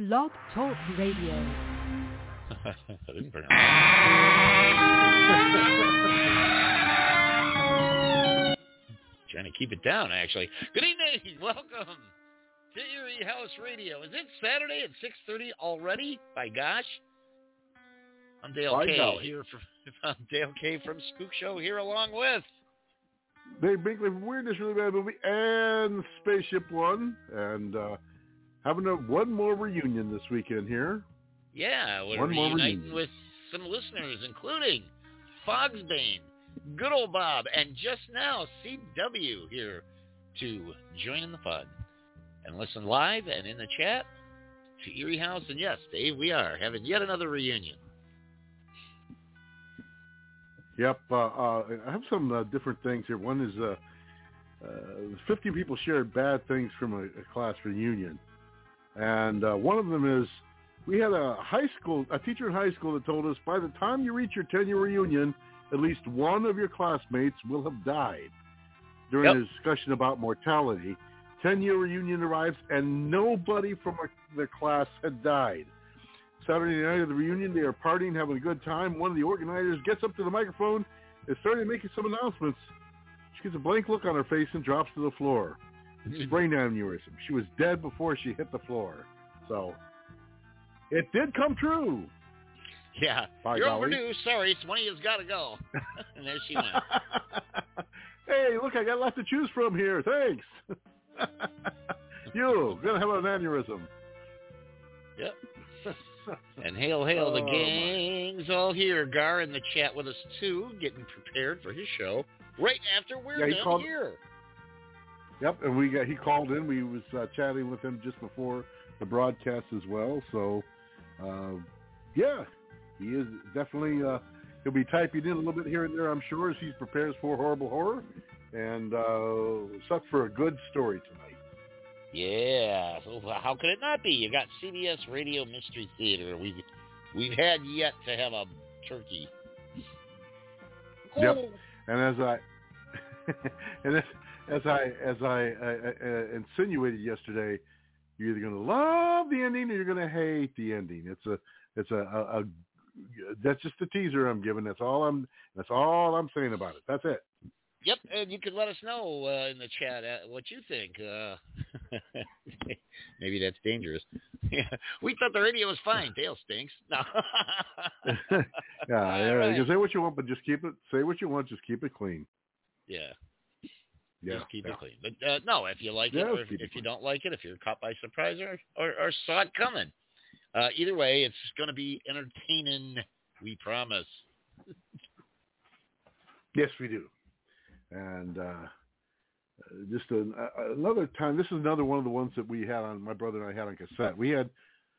Blog Talk Radio. I didn't bring Trying to keep it down, actually. Good evening. Welcome to Erie House Radio. Is it Saturday at 6:30 already? By gosh. I'm Dale K. here I'm Dale K. from Spook Show here along with Dave Binkley from Weirdness Really Bad Movie and Spaceship One, and having one more reunion this weekend here. Yeah, we're reuniting with some listeners, including Fogsbane, Good Old Bob, and just now CW here to join in the fun and listen live and in the chat to Erie House. And yes, Dave, we are having yet another reunion. Yep, I have some different things here. One is 50 people shared bad things from a class reunion. And one of them is we had a teacher in high school that told us by the time you reach your 10-year reunion, at least one of your classmates will have died. During a discussion about mortality, 10-year reunion arrives and nobody from the class had died. Saturday night of the reunion, they are partying, having a good time. One of the organizers gets up to the microphone and started making some announcements. She gets a blank look on her face and drops to the floor. It's brain aneurysm. She was dead before she hit the floor. So, it did come true. Yeah. You're overdue. Sorry, one of you's got to go. And there she went. Hey, look, I got lots to choose from here. Thanks. You're going to have an aneurysm. Yep. And hail, the gang's all here. Gar in the chat with us, too, getting prepared for his show right after we're done here. Yep, and he called in. We was chatting with him just before the broadcast as well. So, he is definitely, he'll be typing in a little bit here and there, I'm sure, as he prepares for Horrible Horror. And suck for a good story tonight. Yeah, so how could it not be? You got CBS Radio Mystery Theater. We've had yet to have a turkey. Yep. And as I insinuated yesterday, you're either going to love the ending or you're going to hate the ending. It's a that's just a teaser I'm giving. That's all I'm saying about it. That's it. Yep, and you can let us know in the chat what you think. Maybe that's dangerous. Yeah, we thought the radio was fine. Dale stinks. No. Right. You can say what you want, but just keep it. Say what you want, just keep it clean. Yeah. Just keep it clean. But no, if you like it, or if you don't like it, if you're caught by surprise or saw it coming, either way, it's going to be entertaining. We promise. Yes, we do. And just another time, this is another one of the ones that we had on, my brother and I had on cassette. We had,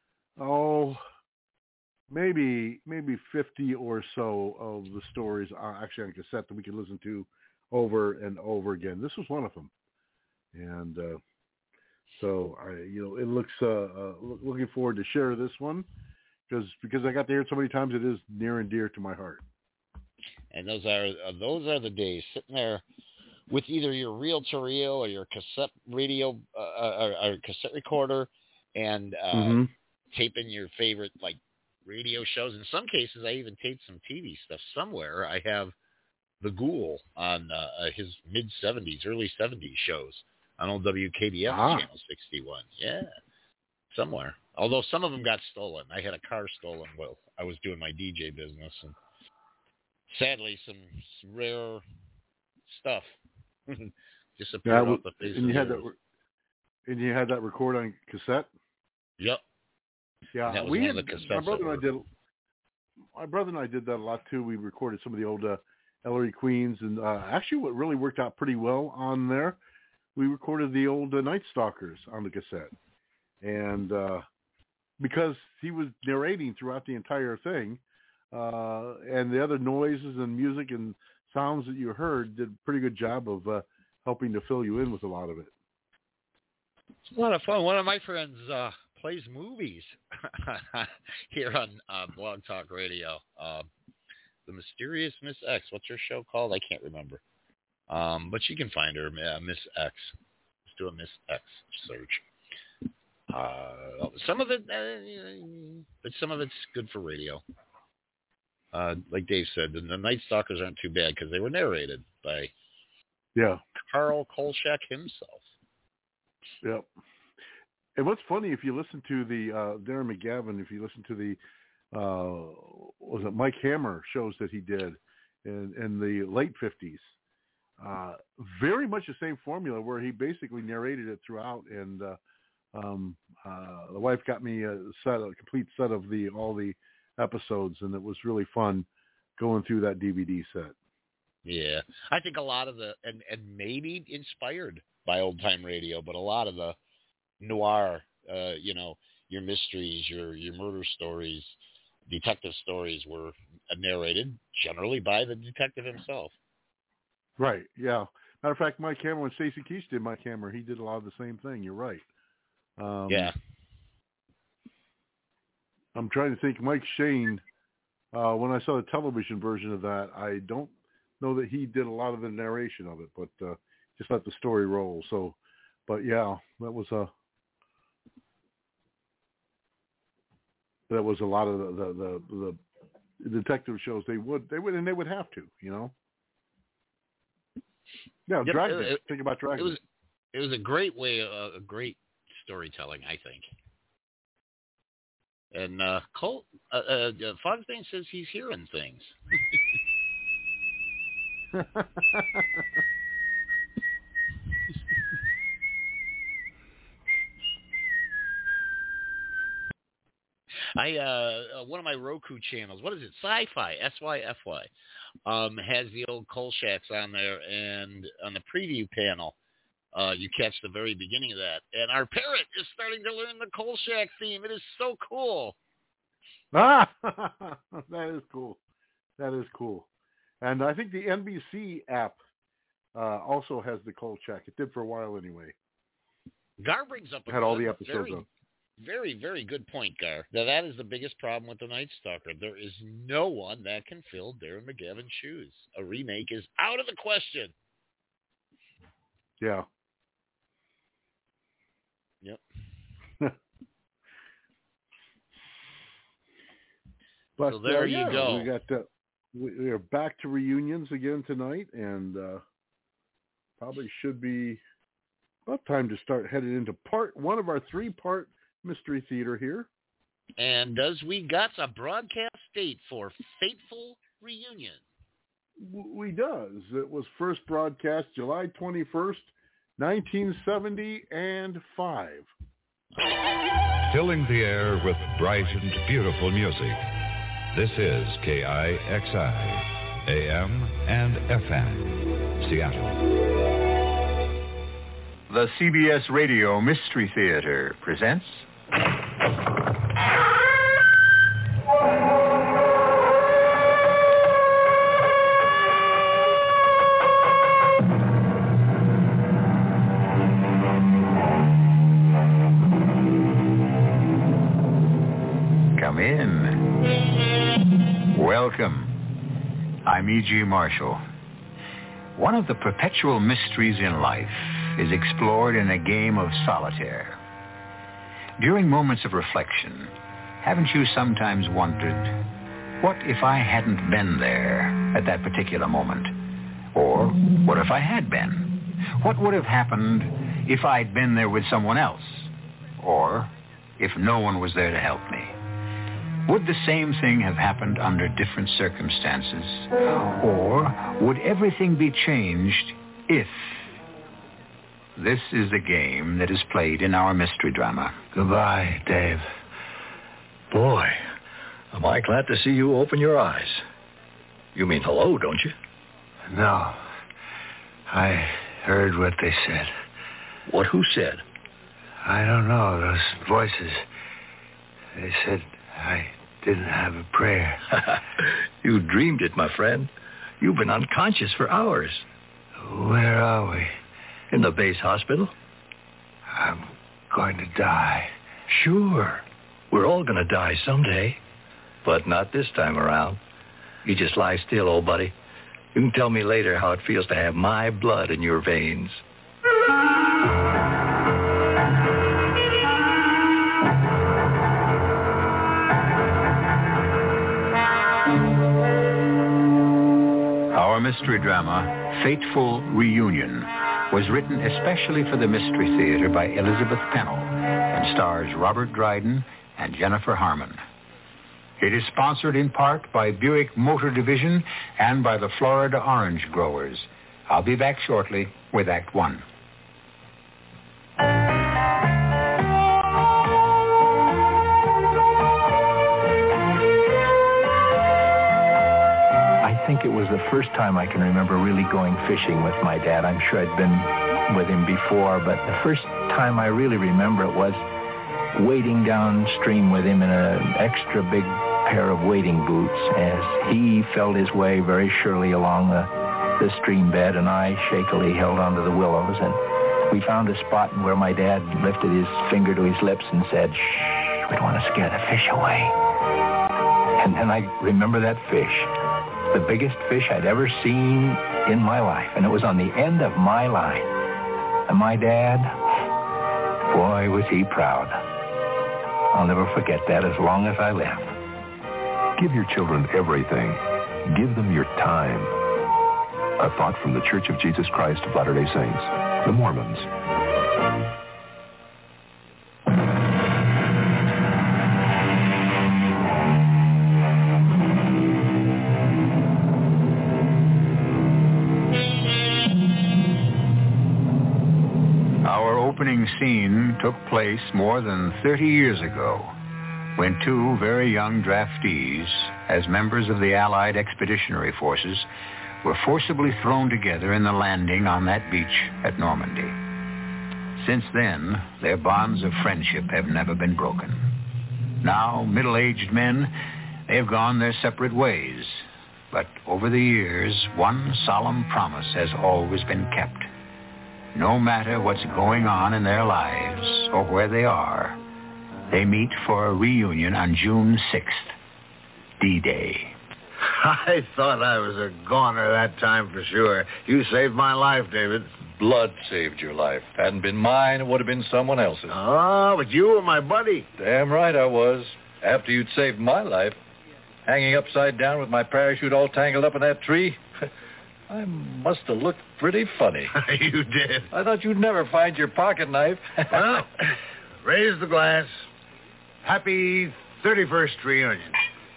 maybe 50 or so of the stories actually on cassette that we could listen to over and over again. This was one of them. And so, it looks, looking forward to share this one because I got to hear it so many times, it is near and dear to my heart. And those are the days sitting there with either your reel-to-reel or your cassette radio or cassette recorder and taping your favorite radio shows. In some cases, I even taped some TV stuff somewhere. I have the Ghoul on his mid-'70s, early '70s shows on old WKBF Channel 61. Yeah, somewhere. Although some of them got stolen. I had a car stolen while I was doing my DJ business, and sadly, some rare stuff disappeared off the face of the earth. And you had that record on cassette? Yep. Yeah, that was one of the cassettes. My brother and I did that a lot too. We recorded some of the old Ellery Queens, and actually, what really worked out pretty well on there, we recorded the old Night Stalkers on the cassette, and because he was narrating throughout the entire thing. And the other noises and music and sounds that you heard did a pretty good job of helping to fill you in with a lot of it. It's a lot of fun. One of my friends plays movies here on Blog Talk Radio. The Mysterious Miss X. What's her show called? I can't remember. But you can find her, Miss X. Let's do a Miss X search. Some of it, but some of it's good for radio. Like Dave said, the Night Stalkers aren't too bad because they were narrated by Carl Kolchak himself. Yep. And what's funny, if you listen to the Darren McGavin, if you listen to the was it Mike Hammer shows that he did in the late 50s, very much the same formula where he basically narrated it throughout. And the wife got me a complete set of all the episodes, and it was really fun going through that DVD set. Yeah, I think a lot of and maybe inspired by old time radio, but a lot of the noir, your mysteries, your murder stories, detective stories were narrated generally by the detective himself. Right. Yeah. Matter of fact, Mike Hammer, when Stacey Keach did Mike Hammer, he did a lot of the same thing. You're right. Yeah. I'm trying to think. Mike Shane, when I saw the television version of that, I don't know that he did a lot of the narration of it, but just let the story roll. So, but yeah, that was a lot of the detective shows. They would have to, Yeah, Dragnet. Think about Dragnet. It was a great way, a great storytelling, I think. And Fonstein says he's hearing things. One of my Roku channels, what is it? Sci-Fi, SYFY, has the old Kolchaks on there, and on the preview panel, you catch the very beginning of that. And our parrot is starting to learn the Kolchak theme. It is so cool. That is cool. That is cool. And I think the NBC app also has the Kolchak. It did for a while anyway. Gar brings up all the episodes very, very, very good point, Gar. Now, that is the biggest problem with the Night Stalker. There is no one that can fill Darren McGavin's shoes. A remake is out of the question. Yeah. Yep. But so there you go. We got we are back to reunions again tonight, and probably should be about time to start headed into part one of our 3-part Mystery Theater here. And does we got a broadcast date for Fateful Reunion? We does. It was first broadcast July 21st, 1975. Filling the air with bright and beautiful music. This is KIXI, AM and FM, Seattle. The CBS Radio Mystery Theater presents... Come in. Welcome. I'm E.G. Marshall. One of the perpetual mysteries in life is explored in a game of solitaire. During moments of reflection, haven't you sometimes wondered, what if I hadn't been there at that particular moment? Or what if I had been? What would have happened if I'd been there with someone else? Or if no one was there to help me? Would the same thing have happened under different circumstances? Or would everything be changed if... This is the game that is played in our mystery drama. Goodbye, Dave. Boy, am I glad to see you open your eyes. You mean hello, don't you? No. I heard what they said. What? Who said? I don't know. Those voices. They said I didn't have a prayer. You dreamed it, my friend. You've been unconscious for hours. Where are we? In the base hospital. I'm going to die. Sure. We're all going to die someday. But not this time around. You just lie still, old buddy. You can tell me later how it feels to have my blood in your veins. mystery drama, Fateful Reunion, was written especially for the Mystery Theater by Elizabeth Pennell and stars Robert Dryden and Jennifer Harmon. It is sponsored in part by Buick Motor Division and by the Florida Orange Growers. I'll be back shortly with Act One. I think it was the first time I can remember really going fishing with my dad. I'm sure I'd been with him before, but the first time I really remember it was wading downstream with him in an extra big pair of wading boots as he felt his way very surely along the stream bed, and I shakily held onto the willows, and we found a spot where my dad lifted his finger to his lips and said, "Shh, we don't want to scare the fish away." And then I remember that fish, the biggest fish I'd ever seen in my life, and it was on the end of my line. And my dad, boy, was he proud. I'll never forget that as long as I live. Give your children everything. Give them your time. A thought from the Church of Jesus Christ of Latter-day Saints, the Mormons. Our opening scene took place more than 30 years ago, when two very young draftees, as members of the Allied Expeditionary Forces, were forcibly thrown together in the landing on that beach at Normandy. Since then, their bonds of friendship have never been broken. Now, middle-aged men, they have gone their separate ways. But over the years, one solemn promise has always been kept. No matter what's going on in their lives or where they are, they meet for a reunion on June 6th, D-Day. I thought I was a goner that time for sure. You saved my life, David. Blood saved your life. Hadn't been mine, it would have been someone else's. Oh, but you were my buddy. Damn right I was. After you'd saved my life, hanging upside down with my parachute all tangled up in that tree, I must have looked pretty funny. You did. I thought you'd never find your pocket knife. Well, raise the glass. Happy 31st reunion.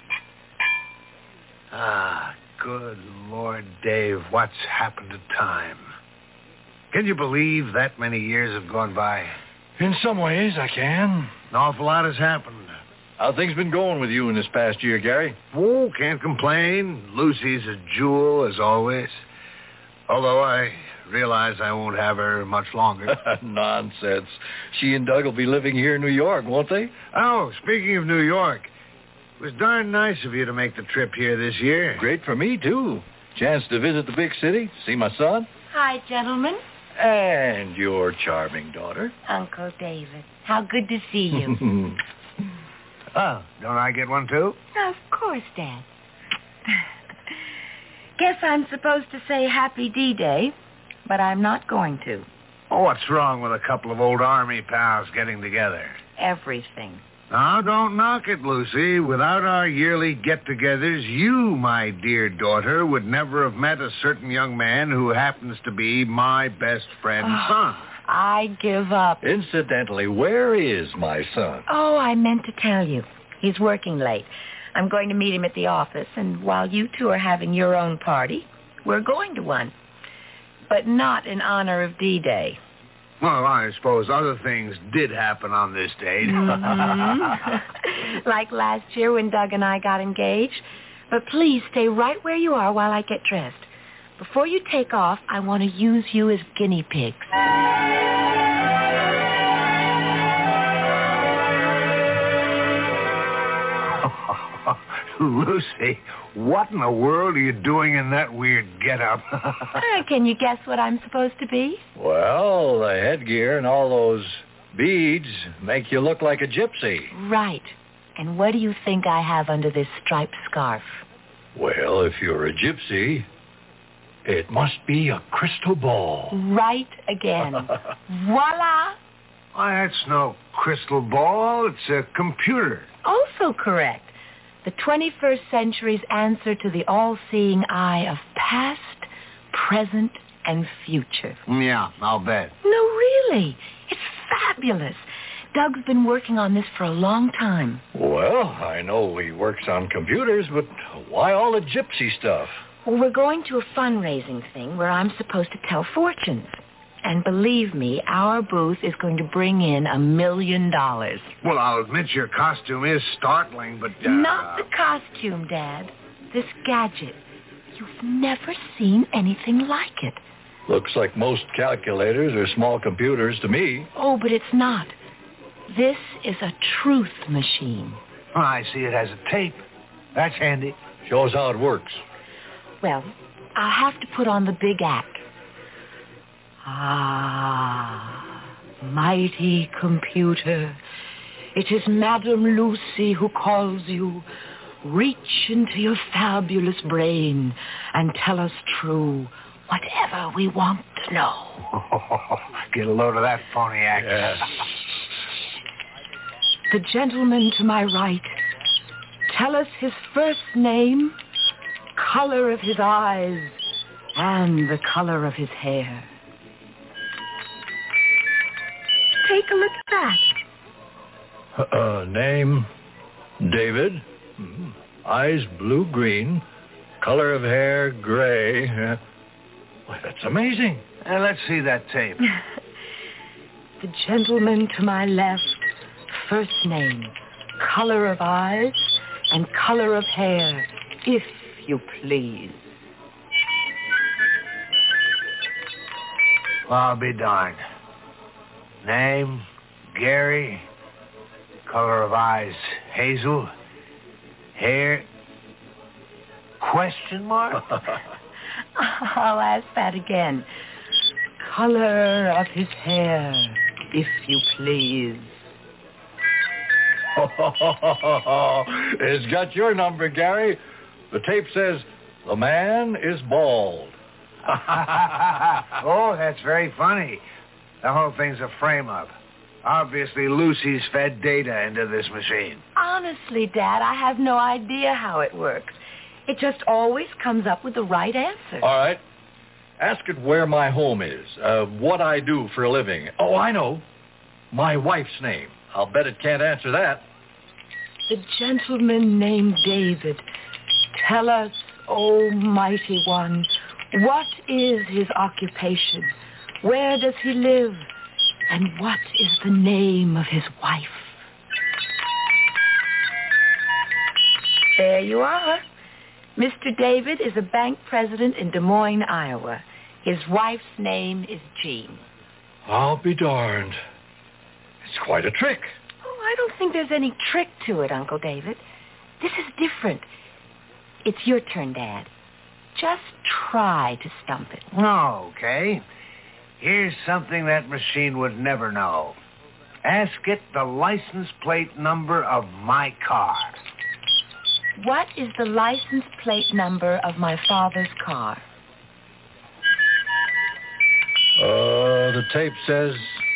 Ah, good Lord, Dave, what's happened to time? Can you believe that many years have gone by? In some ways, I can. An awful lot has happened. How things been going with you in this past year, Gary? Oh, can't complain. Lucy's a jewel, as always. Although I realize I won't have her much longer. Nonsense. She and Doug will be living here in New York, won't they? Oh, speaking of New York, it was darn nice of you to make the trip here this year. Great for me, too. Chance to visit the big city, see my son. Hi, gentlemen. And your charming daughter. Uncle David. How good to see you. Oh, don't I get one, too? Of course, Dad. Guess I'm supposed to say Happy D-Day, but I'm not going to. Oh, what's wrong with a couple of old Army pals getting together? Everything. Now, don't knock it, Lucy. Without our yearly get-togethers, you, my dear daughter, would never have met a certain young man who happens to be my best friend's son. I give up. Incidentally, where is my son? Oh, I meant to tell you. He's working late. I'm going to meet him at the office, and while you two are having your own party, we're going to one. But not in honor of D-Day. Well, I suppose other things did happen on this date. Mm-hmm. Like last year when Doug and I got engaged. But please stay right where you are while I get dressed. Before you take off, I want to use you as guinea pigs. Lucy, what in the world are you doing in that weird get-up? Can you guess what I'm supposed to be? Well, the headgear and all those beads make you look like a gypsy. Right. And what do you think I have under this striped scarf? Well, if you're a gypsy, it must be a crystal ball. Right again. Voila! Why, that's no crystal ball. It's a computer. Also correct. The 21st century's answer to the all-seeing eye of past present and future. Yeah, I'll bet. No, really. It's fabulous. Doug's been working on this for a long time. Well, I know he works on computers, but why all the gypsy stuff? Well, we're going to a fundraising thing where I'm supposed to tell fortunes. And believe me, our booth is going to bring in $1 million. Well, I'll admit your costume is startling, but... Not the costume, Dad. This gadget. You've never seen anything like it. Looks like most calculators are small computers to me. Oh, but it's not. This is a truth machine. Oh, I see it has a tape. That's handy. Shows how it works. Well, I'll have to put on the big act. Ah, mighty computer, it is Madame Lucy who calls you. Reach into your fabulous brain and tell us true whatever we want to know. Get a load of that phony act. Yes. The gentleman to my right, tell us his first name, color of his eyes, and the color of his hair. Take a look at that. Name, David. Eyes blue-green. Color of hair, gray. Why, that's amazing. Let's see that tape. The gentleman to my left, first name, color of eyes, and color of hair, if you please. I'll be darned. Name, Gary. Color of eyes, hazel. Hair, question mark? I'll ask that again. Color of his hair, if you please. It's got your number, Gary. The tape says, the man is bald. Oh, that's very funny. The whole thing's a frame-up. Obviously, Lucy's fed data into this machine. Honestly, Dad, I have no idea how it works. It just always comes up with the right answer. All right. Ask it where my home is, what I do for a living. Oh, I know. My wife's name. I'll bet it can't answer that. The gentleman named David. Tell us, oh mighty one, what is his occupation? Where does he live? And what is the name of his wife? There you are. Mr. David is a bank president in Des Moines, Iowa. His wife's name is Jean. I'll be darned. It's quite a trick. Oh, I don't think there's any trick to it, Uncle David. This is different. It's your turn, Dad. Just try to stump it. Okay. Here's something that machine would never know. Ask it the license plate number of my car. What is the license plate number of my father's car? The tape says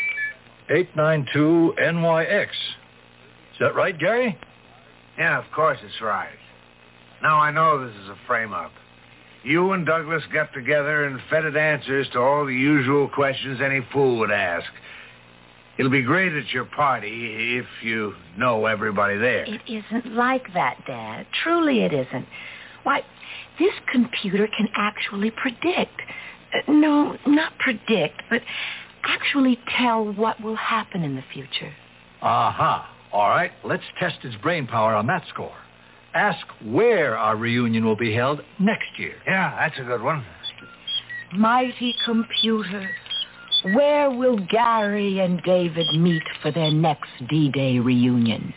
892 NYX. Is that right, Gary? Yeah, of course it's right. Now I know this is a frame-up. You and Douglas got together and fed it answers to all the usual questions any fool would ask. It'll be great at your party if you know everybody there. It isn't like that, Dad. Truly it isn't. Why, this computer can actually predict. No, not predict, but actually tell what will happen in the future. Uh-huh. All right, let's test its brain power on that score. Ask where our reunion will be held next year. Yeah, that's a good one. Mighty computer, where will Gary and David meet for their next D-Day reunion?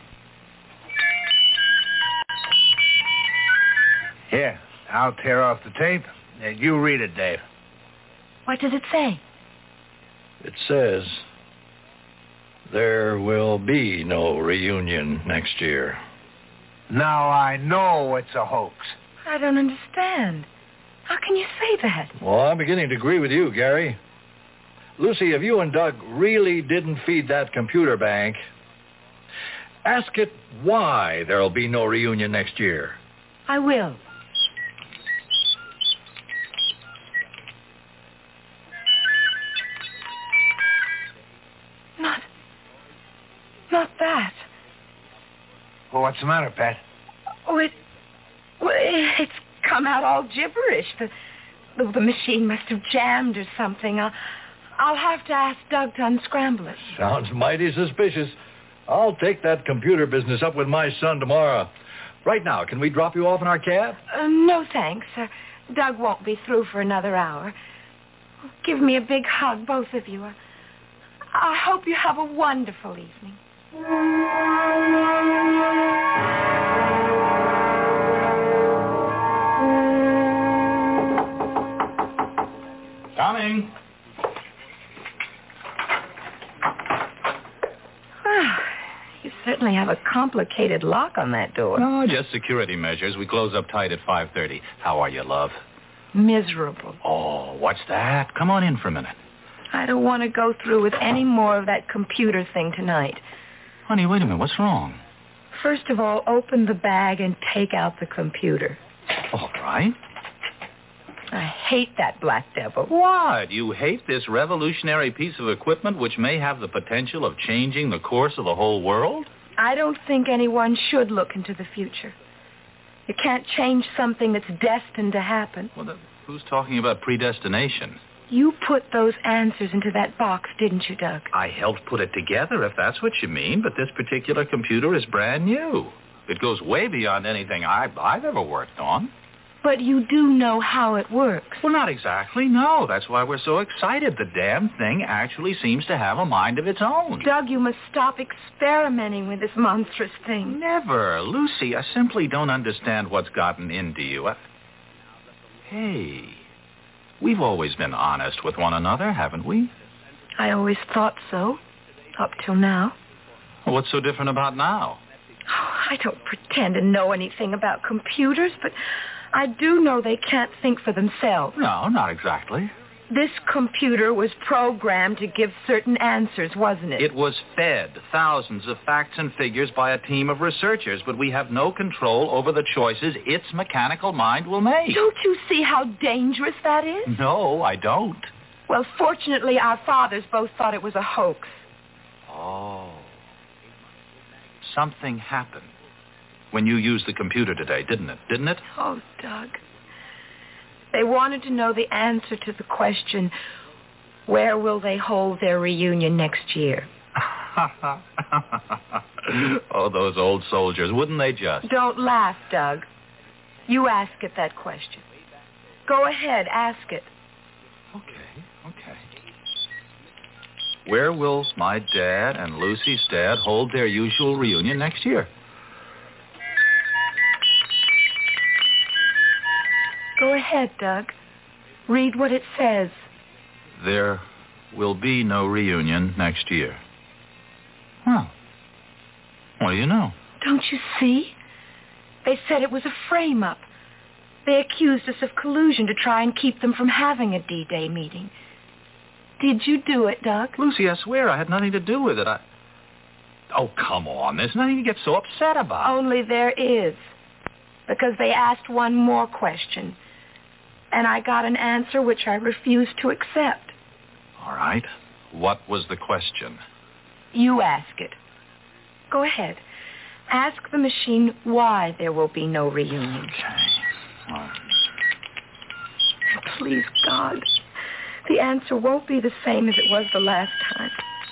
Here, I'll tear off the tape, and you read it, Dave. What does it say? It says, there will be no reunion next year. Now I know it's a hoax. I don't understand. How can you say that? Well, I'm beginning to agree with you, Gary. Lucy, if you and Doug really didn't feed that computer bank, ask it why there'll be no reunion next year. I will. Well, what's the matter, Pat? Oh, it's come out all gibberish. The machine must have jammed or something. I'll have to ask Doug to unscramble it. Sounds mighty suspicious. I'll take that computer business up with my son tomorrow. Right now, can we drop you off in our cab? No, thanks. Doug won't be through for another hour. Give me a big hug, both of you. I hope you have a wonderful evening. Coming. You certainly have a complicated lock on that door. Oh, just security measures. We close up tight at 5:30. How are you, love? Miserable. Oh, what's that? Come on in for a minute. I don't want to go through with any more of that computer thing tonight. Honey, wait a minute. What's wrong? First of all, open the bag and take out the computer. All right. I hate that black devil. What? You hate this revolutionary piece of equipment which may have the potential of changing the course of the whole world? I don't think anyone should look into the future. You can't change something that's destined to happen. Well, who's talking about predestination? You put those answers into that box, didn't you, Doug? I helped put it together, if that's what you mean, but this particular computer is brand new. It goes way beyond anything I've ever worked on. But you do know how it works. Well, not exactly, no. That's why we're so excited. The damn thing actually seems to have a mind of its own. Doug, you must stop experimenting with this monstrous thing. Never. Lucy, I simply don't understand what's gotten into you. Hey, we've always been honest with one another, haven't we? I always thought so, up till now. Well, what's so different about now? Oh, I don't pretend to know anything about computers, but I do know they can't think for themselves. No, not exactly. This computer was programmed to give certain answers, wasn't it? It was fed thousands of facts and figures by a team of researchers, but we have no control over the choices its mechanical mind will make. Don't you see how dangerous that is? No, I don't. Well, fortunately, our fathers both thought it was a hoax. Oh. Something happened when you used the computer today, didn't it? Oh, Doug. They wanted to know the answer to the question, where will they hold their reunion next year? Oh, those old soldiers, wouldn't they just? Don't laugh, Doug. You ask it that question. Go ahead, ask it. Okay. Where will my dad and Lucy's dad hold their usual reunion next year? Go ahead, Doug. Read what it says. There will be no reunion next year. Well, what do you know? Don't you see? They said it was a frame-up. They accused us of collusion to try and keep them from having a D-Day meeting. Did you do it, Doug? Lucy, I swear I had nothing to do with it. Oh, come on. There's nothing to get so upset about. Only there is. Because they asked one more question. And I got an answer which I refused to accept. All right. What was the question? You ask it. Go ahead. Ask the machine why there will be no reunion. Okay. Please, God. The answer won't be the same as it was the last time.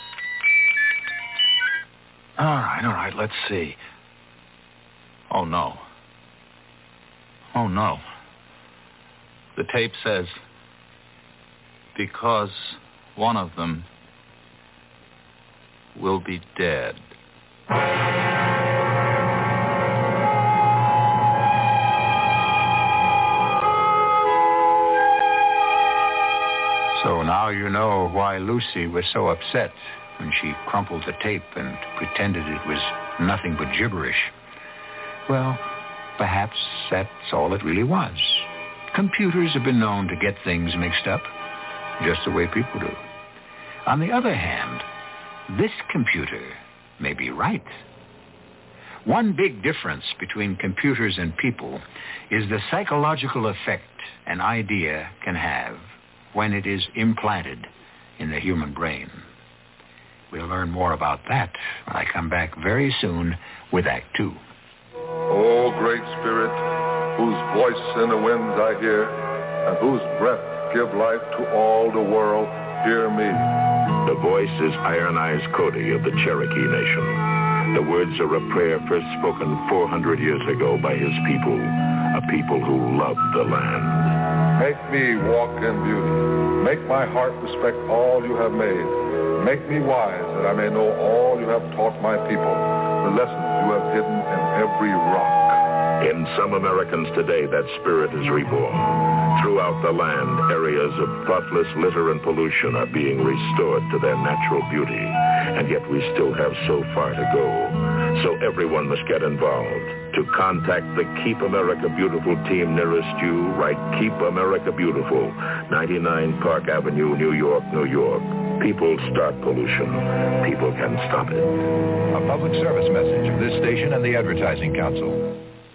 All right. Let's see. Oh, no. The tape says, because one of them will be dead. So now you know why Lucy was so upset when she crumpled the tape and pretended it was nothing but gibberish. Well, perhaps that's all it really was. Computers have been known to get things mixed up, just the way people do. On the other hand, this computer may be right. One big difference between computers and people is the psychological effect an idea can have when it is implanted in the human brain. We'll learn more about that when I come back very soon with Act 2. O great Spirit, whose voice in the winds I hear, and whose breath give life to all the world, hear me. The voice is Iron Eyes Cody of the Cherokee Nation. The words are a prayer first spoken 400 years ago by his people, a people who loved the land. Make me walk in beauty. Make my heart respect all you have made. Make me wise that I may know all you have taught my people, the lessons you have hidden in every rock. In some Americans today, that spirit is reborn. Throughout the land, areas of thoughtless litter and pollution are being restored to their natural beauty, and yet we still have so far to go. So everyone must get involved. To contact the Keep America Beautiful team nearest you, write Keep America Beautiful, 99 Park Avenue, New York, New York. People start pollution. People can stop it. A public service message of this station and the Advertising Council.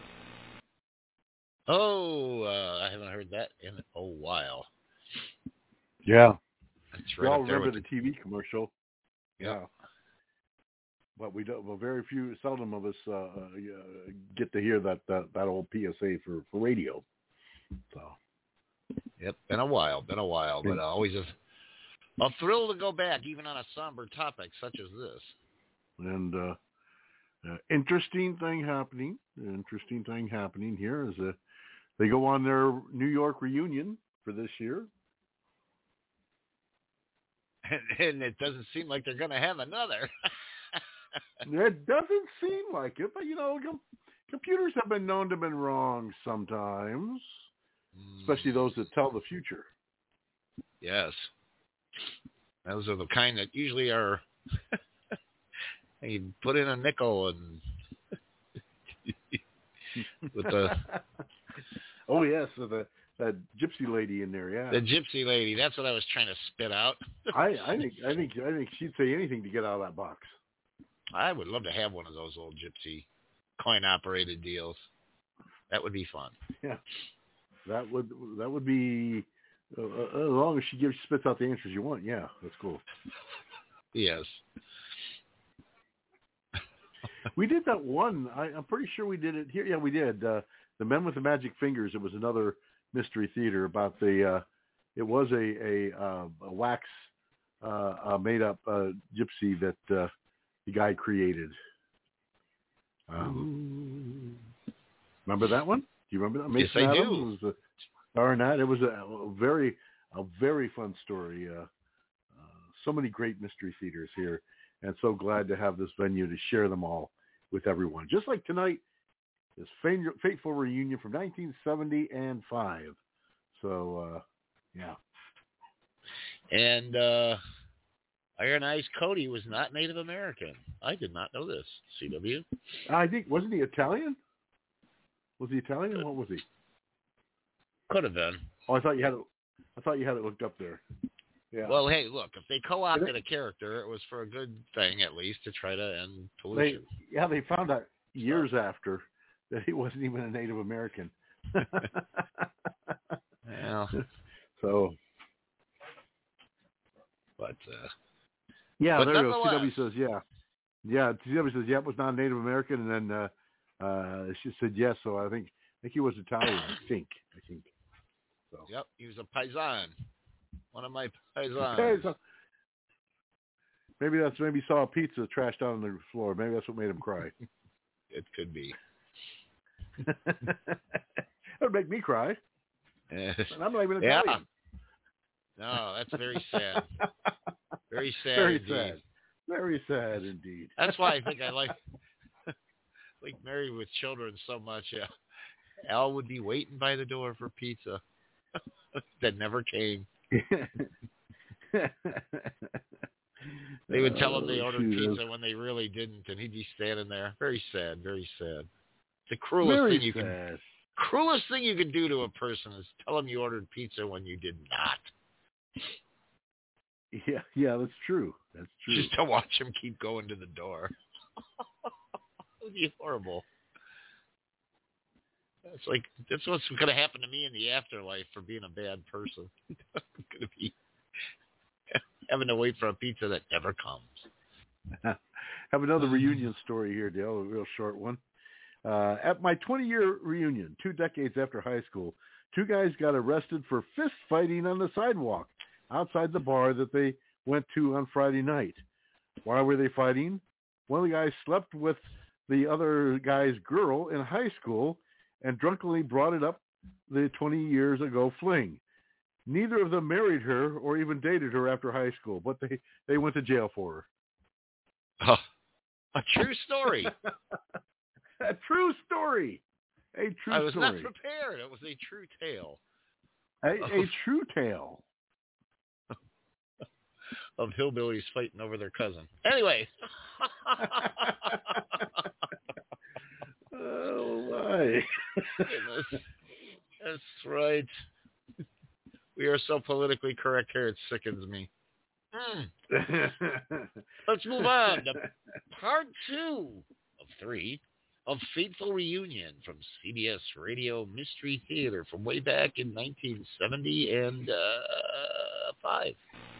I haven't heard that in a while. Yeah. That's We right all up there remember with the TV commercial. Yeah. But we don't. Well, seldom of us get to hear that old PSA for radio. So. Yep, been a while, but always a thrill to go back, even on a somber topic such as this. And interesting thing happening here is they go on their New York reunion for this year. And it doesn't seem like they're going to have another. It doesn't seem like it, but, computers have been known to have been wrong sometimes, especially those that tell the future. Yes. Those are the kind that usually are, you put in a nickel and with the... Oh, yes, so that gypsy lady in there, yeah. The gypsy lady, that's what I was trying to spit out. I think she'd say anything to get out of that box. I would love to have one of those old gypsy coin-operated deals. That would be fun. Yeah, that would be as long as she spits out the answers you want. Yeah, that's cool. Yes. We did that one. I'm pretty sure we did it here. Yeah, we did. The Men with the Magic Fingers. It was another mystery theater about the. It was a wax made up gypsy that the guy created. Remember that one? Do you remember that? Mason Yes, I Adams do. It was a very fun story. So many great mystery theaters here, and so glad to have this venue to share them all with everyone. Just like tonight, this fateful reunion from 1975. So, yeah. And Iron Eyes Cody was not Native American. I did not know this. CW. I think, wasn't he Italian? Was he Italian? What was he? Could have been. Oh, I thought you had it looked up there. Yeah. Well, hey, look, if they co-opted a character, it was for a good thing, at least, to try to end pollution. They found out years after that he wasn't even a Native American. Well. So. But, yeah, there you go. CW says, yeah. Yeah, CW says, yeah, it was not Native American, and then she said yes, so I think he was Italian, I think. So. Yep, he was a paisan. One of my paisans. Maybe he saw a pizza trashed out on the floor. Maybe that's what made him cry. It could be. That would make me cry. Yes. And I'm not even Italian. No, that's very sad. Very sad. Very indeed. sad. Very sad indeed. That's why I think I like Married with Children so much. Yeah. Al would be waiting by the door for pizza that never came. They would tell him they ordered pizza when they really didn't, and he'd be standing there. Very sad, very sad. The cruelest thing you can do to a person is tell them you ordered pizza when you did not. Yeah, that's true. That's true. Just to watch him keep going to the door. It would be horrible. It's like, that's what's going to happen to me in the afterlife for being a bad person. I'm going to be having to wait for a pizza that never comes. Have another reunion story here, Dale, a real short one. At my 20-year reunion, 2 decades after high school, 2 guys got arrested for fist fighting on the sidewalk outside the bar that they went to on Friday night. Why were they fighting? One of the guys slept with the other guy's girl in high school and drunkenly brought it up the 20 years ago fling. Neither of them married her or even dated her after high school, but they went to jail for her. A true story. A true story. A true story. I was not prepared. It was a true tale. A true tale. Of hillbillies fighting over their cousin. Anyway. Oh, my. That's right. We are so politically correct here, it sickens me. Let's move on to part 2 of 3 of Fateful Reunion from CBS Radio Mystery Theater from way back in 1970 and 5.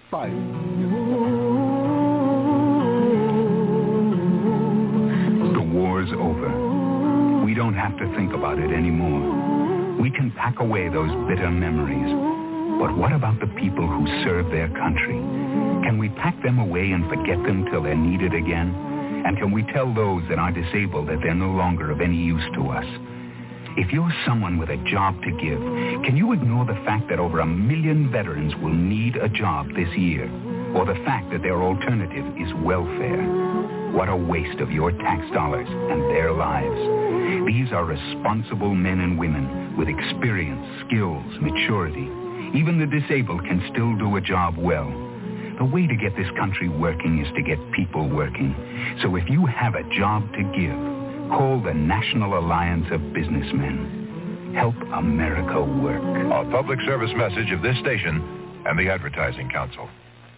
The war's over. We don't have to think about it anymore. We can pack away those bitter memories. But what about the people who serve their country? Can we pack them away and forget them till they're needed again? And can we tell those that are disabled that they're no longer of any use to us? If you're someone with a job to give, can you ignore the fact that over 1 million veterans will need a job this year? Or the fact that their alternative is welfare? What a waste of your tax dollars and their lives. These are responsible men and women with experience, skills, maturity. Even the disabled can still do a job well. The way to get this country working is to get people working. So if you have a job to give, call the National Alliance of Businessmen. Help America work. A public service message of this station and the Advertising Council.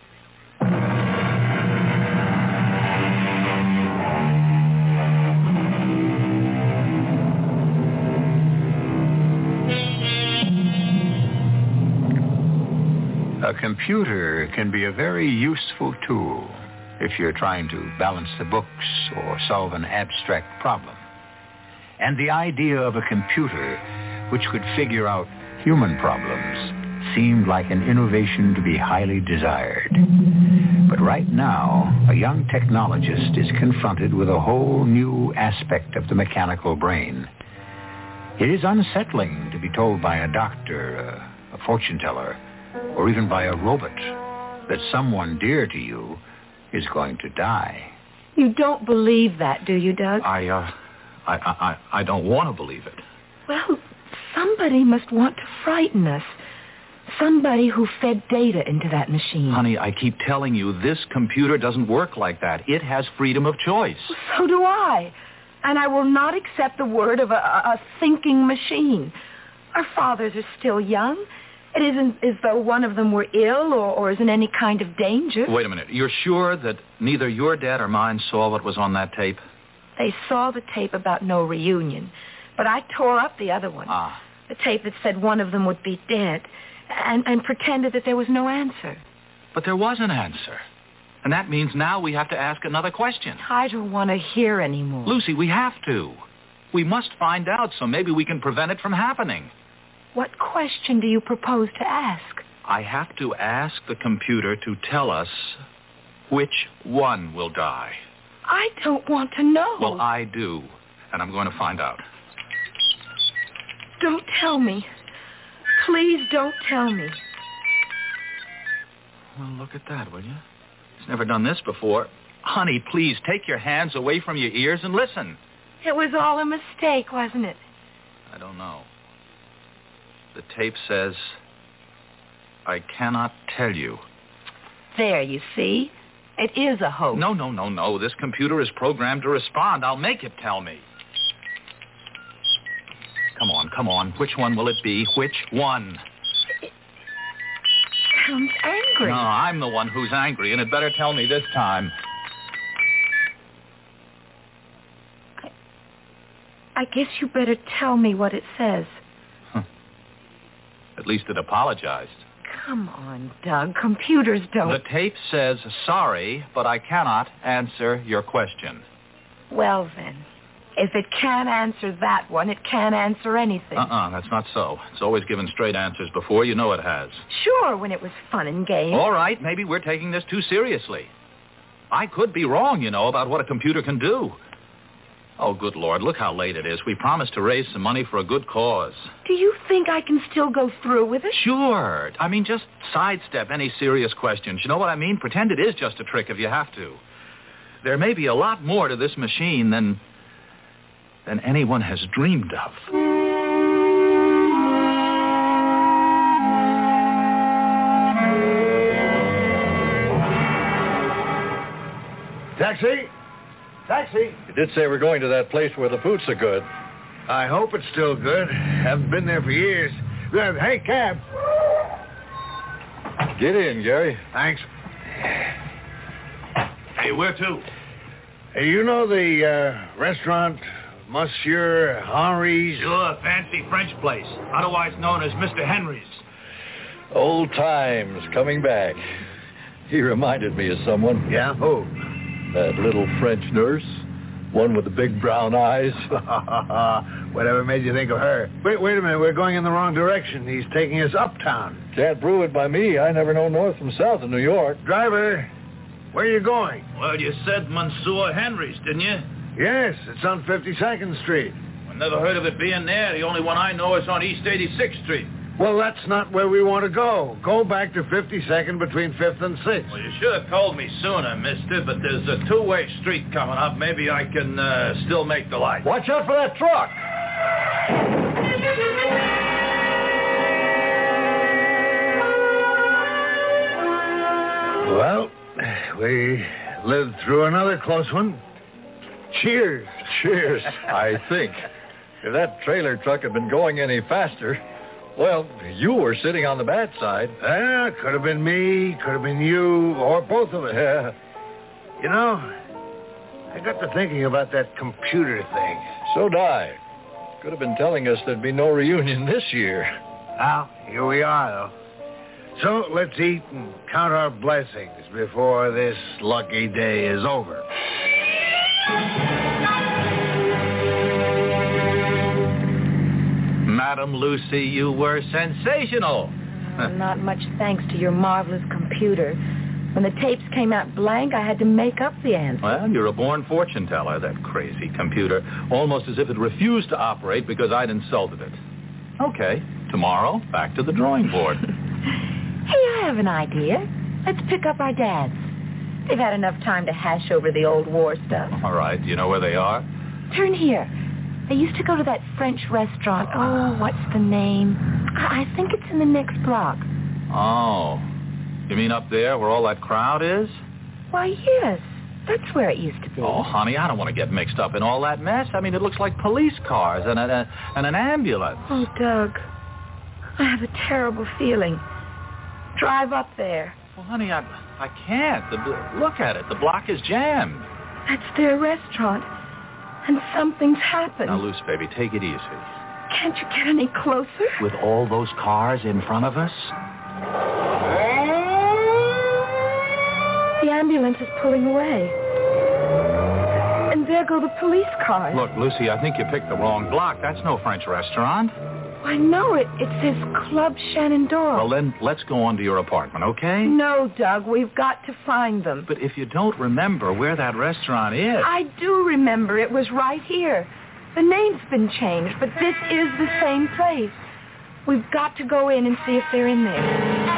A computer can be a very useful tool if you're trying to balance the books or solve an abstract problem. And the idea of a computer which could figure out human problems seemed like an innovation to be highly desired. But right now, a young technologist is confronted with a whole new aspect of the mechanical brain. It is unsettling to be told by a doctor, a fortune teller, or even by a robot that someone dear to you is going to die. You don't believe that, do you, Doug? I don't want to believe it. Well, somebody must want to frighten us. Somebody who fed data into that machine. Honey, I keep telling you, this computer doesn't work like that. It has freedom of choice. Well, so do I. And I will not accept the word of a thinking machine. Our fathers are still young. It isn't as though one of them were ill or is in any kind of danger. Wait a minute. You're sure that neither your dad or mine saw what was on that tape? They saw the tape about no reunion, but I tore up the other one. The tape that said one of them would be dead, and pretended that there was no answer. But there was an answer. And that means now we have to ask another question. I don't want to hear anymore. Lucy, we have to. We must find out so maybe we can prevent it from happening. What question do you propose to ask? I have to ask the computer to tell us which one will die. I don't want to know. Well, I do, and I'm going to find out. Don't tell me. Please don't tell me. Well, look at that, will you? He's never done this before. Honey, please take your hands away from your ears and listen. It was all a mistake, wasn't it? I don't know. The tape says, I cannot tell you. There, you see? It is a hoax. No. This computer is programmed to respond. I'll make it tell me. Come on. Which one will it be? Which one? It sounds angry. No, I'm the one who's angry, and it better tell me this time. I guess you better tell me what it says. At least it apologized. Come on, Doug. Computers don't... The tape says, sorry, but I cannot answer your question. Well, then, If it can't answer that one, it can't answer anything. That's not so. It's always given straight answers before. You know it has. Sure, when it was fun and games. All right, maybe we're taking this too seriously. I could be wrong, about what a computer can do. Oh, good Lord, look how late it is. We promised to raise some money for a good cause. Do you think I can still go through with it? Sure. Just sidestep any serious questions. You know what I mean? Pretend it is just a trick if you have to. There may be a lot more to this machine than anyone has dreamed of. Taxi! Taxi! You did say we're going to that place where the food's so good. I hope it's still good. Haven't been there for years. Hey, cab. Get in, Gary. Thanks. Hey, where to? Hey, you know the restaurant, Monsieur Henry's? Sure, fancy French place, otherwise known as Mr. Henry's. Old times coming back. He reminded me of someone. Yeah? Who? That little French nurse. One with the big brown eyes. Whatever made you think of her? Wait a minute. We're going in the wrong direction. He's taking us uptown. Can't prove it by me. I never know north from south in New York. Driver, where are you going? Well, you said Monsieur Henry's, didn't you? Yes, it's on 52nd Street. I never heard of it being there. The only one I know is on East 86th Street. Well, that's not where we want to go. Go back to 52nd between 5th and 6th. Well, you should have told me sooner, mister, but there's a two-way street coming up. Maybe I can still make the light. Watch out for that truck! Well, we lived through another close one. Cheers. Cheers, I think. If that trailer truck had been going any faster... Well, you were sitting on the bad side. Could have been me, could have been you, or both of us. Yeah. You know, I got to thinking about that computer thing. So'd I. Could have been telling us there'd be no reunion this year. Well, here we are, though. So let's eat and count our blessings before this lucky day is over. Madam Lucy, you were sensational. Not much thanks to your marvelous computer. When the tapes came out blank, I had to make up the answer. Well, you're a born fortune teller, that crazy computer. Almost as if it refused to operate because I'd insulted it. Okay, tomorrow, back to the drawing board. Hey, I have an idea. Let's pick up our dads. They've had enough time to hash over the old war stuff. All right, do you know where they are? Turn here. They used to go to that French restaurant. Oh, what's the name? I think it's in the next block. Oh. You mean up there where all that crowd is? Why, yes. That's where it used to be. Oh, honey, I don't want to get mixed up in all that mess. I mean, it looks like police cars and an ambulance. Oh, Doug, I have a terrible feeling. Drive up there. Well, honey, I can't. Look at it. The block is jammed. That's their restaurant. And something's happened. Now, Luce, baby, take it easy. Can't you get any closer? With all those cars in front of us? The ambulance is pulling away. And there go the police cars. Look, Lucy, I think you picked the wrong block. That's no French restaurant. I know it. It says Club Shenandoah. Well, then, let's go on to your apartment, okay? No, Doug. We've got to find them. But if you don't remember where that restaurant is... I do remember. It was right here. The name's been changed, but this is the same place. We've got to go in and see if they're in there.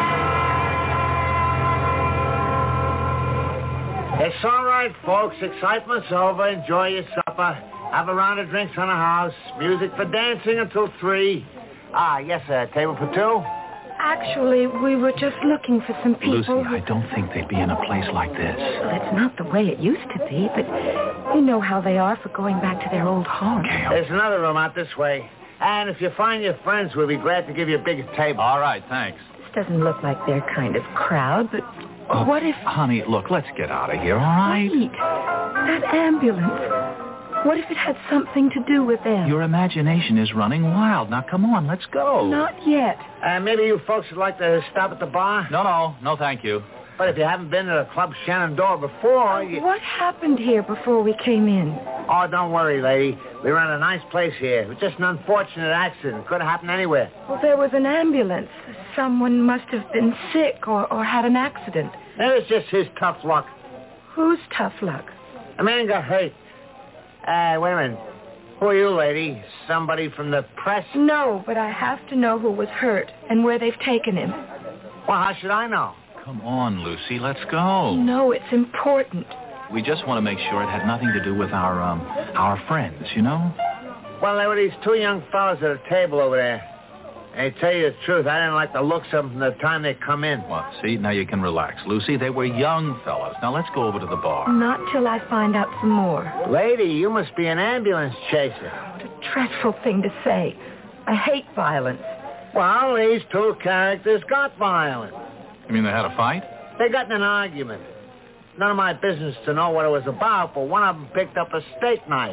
It's all right, folks. Excitement's over. Enjoy your supper. Have a round of drinks on the house. Music for dancing until 3. Yes, sir. Table for 2? Actually, we were just looking for some people. Lucy, I don't think they'd be in a place like this. Well, it's not the way it used to be, but you know how they are for going back to their old home. Okay. There's another room out this way. And if you find your friends, we'll be glad to give you a bigger table. All right, thanks. This doesn't look like their kind of crowd, but what if... Honey, look, let's get out of here, all right? Wait. That ambulance... What if it had something to do with them? Your imagination is running wild. Now, come on, let's go. Not yet. Maybe you folks would like to stop at the bar? No, thank you. But if you haven't been to the Club Shenandoah before... What happened here before we came in? Oh, don't worry, lady. We were in a nice place here. It was just an unfortunate accident. Could have happened anywhere. Well, there was an ambulance. Someone must have been sick or had an accident. It was just his tough luck. Whose tough luck? A man got hurt. Wait a minute. Who are you, lady? Somebody from the press? No, but I have to know who was hurt and where they've taken him. Well, how should I know? Come on, Lucy, let's go. No, it's important. We just want to make sure it had nothing to do with our friends, you know? Well, there were these two young fellas at a table over there. And to tell you the truth, I didn't like the looks of them from the time they come in. Well, see, now you can relax. Lucy, they were young fellas. Now let's go over to the bar. Not till I find out some more. Lady, you must be an ambulance chaser. What a dreadful thing to say. I hate violence. Well, these two characters got violent. You mean they had a fight? They got in an argument. None of my business to know what it was about, but one of them picked up a steak knife.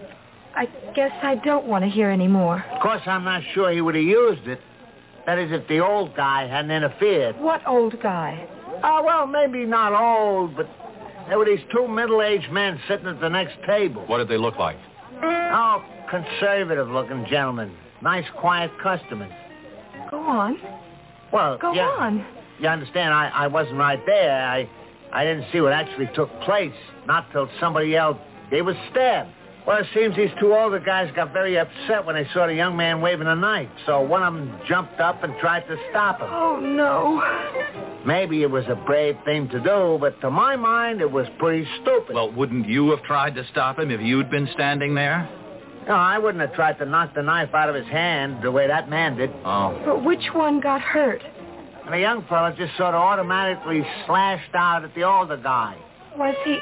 I guess I don't want to hear any more. Of course, I'm not sure he would have used it. That is, if the old guy hadn't interfered. What old guy? Oh, well, maybe not old, but there were these two middle-aged men sitting at the next table. What did they look like? Oh, conservative-looking gentlemen. Nice, quiet customers. Go on. Well, Go on. You understand, I wasn't right there. I didn't see what actually took place. Not till somebody yelled, "He was stabbed." Well, it seems these two older guys got very upset when they saw the young man waving a knife. So one of them jumped up and tried to stop him. Oh, no. Maybe it was a brave thing to do, but to my mind, it was pretty stupid. Well, wouldn't you have tried to stop him if you'd been standing there? No, I wouldn't have tried to knock the knife out of his hand the way that man did. Oh. But which one got hurt? And the young fella just sort of automatically slashed out at the older guy. Was he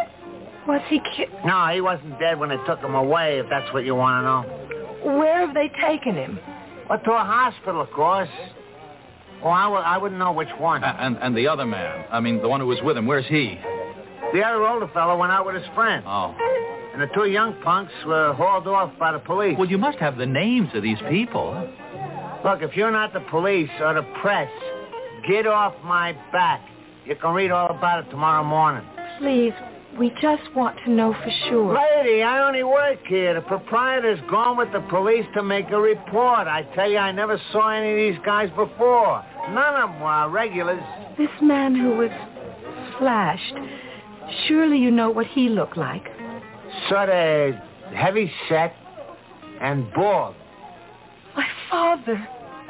No, he wasn't dead when they took him away, if that's what you want to know. Where have they taken him? Well, to a hospital, of course. Well, I wouldn't know which one. And the other man, I mean, the one who was with him, where's he? The other older fellow went out with his friend. Oh. And the two young punks were hauled off by the police. Well, you must have the names of these people. Look, if you're not the police or the press, get off my back. You can read all about it tomorrow morning. Please, we just want to know for sure. Lady, I only work here. The proprietor's gone with the police to make a report. I tell you, I never saw any of these guys before. None of them were regulars. This man who was slashed, surely you know what he looked like. Sort of heavy set and bald. My father.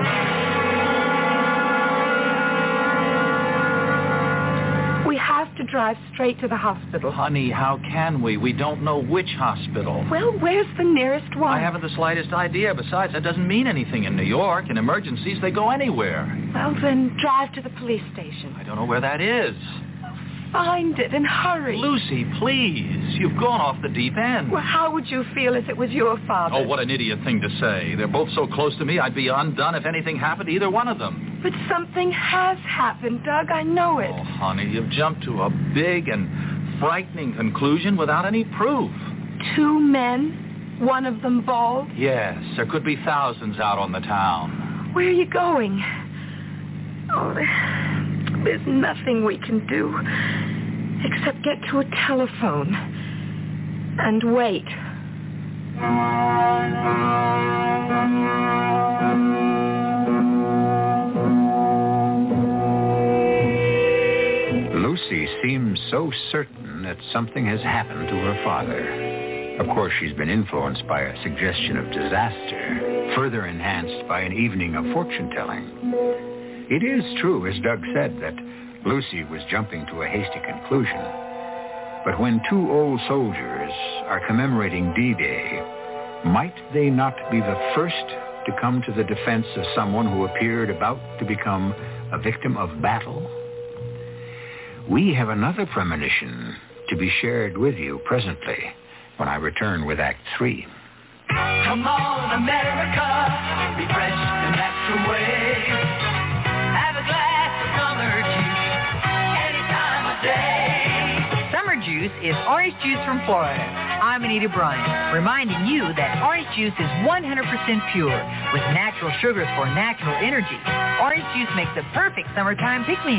We have to drive straight to the hospital. Honey, how can we? We don't know which hospital. Well, where's the nearest one? I haven't the slightest idea. Besides, that doesn't mean anything in New York. In emergencies, they go anywhere. Well, then drive to the police station. I don't know where that is. Find it and hurry. Lucy, please. You've gone off the deep end. Well, how would you feel if it was your father? Oh, what an idiot thing to say. They're both so close to me, I'd be undone if anything happened to either one of them. But something has happened, Doug. I know it. Oh, honey, you've jumped to a big and frightening conclusion without any proof. Two men, one of them bald? Yes, there could be thousands out on the town. Where are you going? Oh, there's nothing we can do except get to a telephone and wait. Lucy seems so certain that something has happened to her father. Of course, she's been influenced by a suggestion of disaster, further enhanced by an evening of fortune-telling. It is true, as Doug said, that Lucy was jumping to a hasty conclusion. But when two old soldiers are commemorating D-Day, might they not be the first to come to the defense of someone who appeared about to become a victim of battle? We have another premonition to be shared with you presently when I return with Act 3. Come on, America, refresh the natural way. Have a glass of summer juice any time of day. Summer juice is orange juice from Florida. I'm Anita Bryant, reminding you that orange juice is 100% pure with natural sugars for natural energy. Orange juice makes the perfect summertime pick-me-up.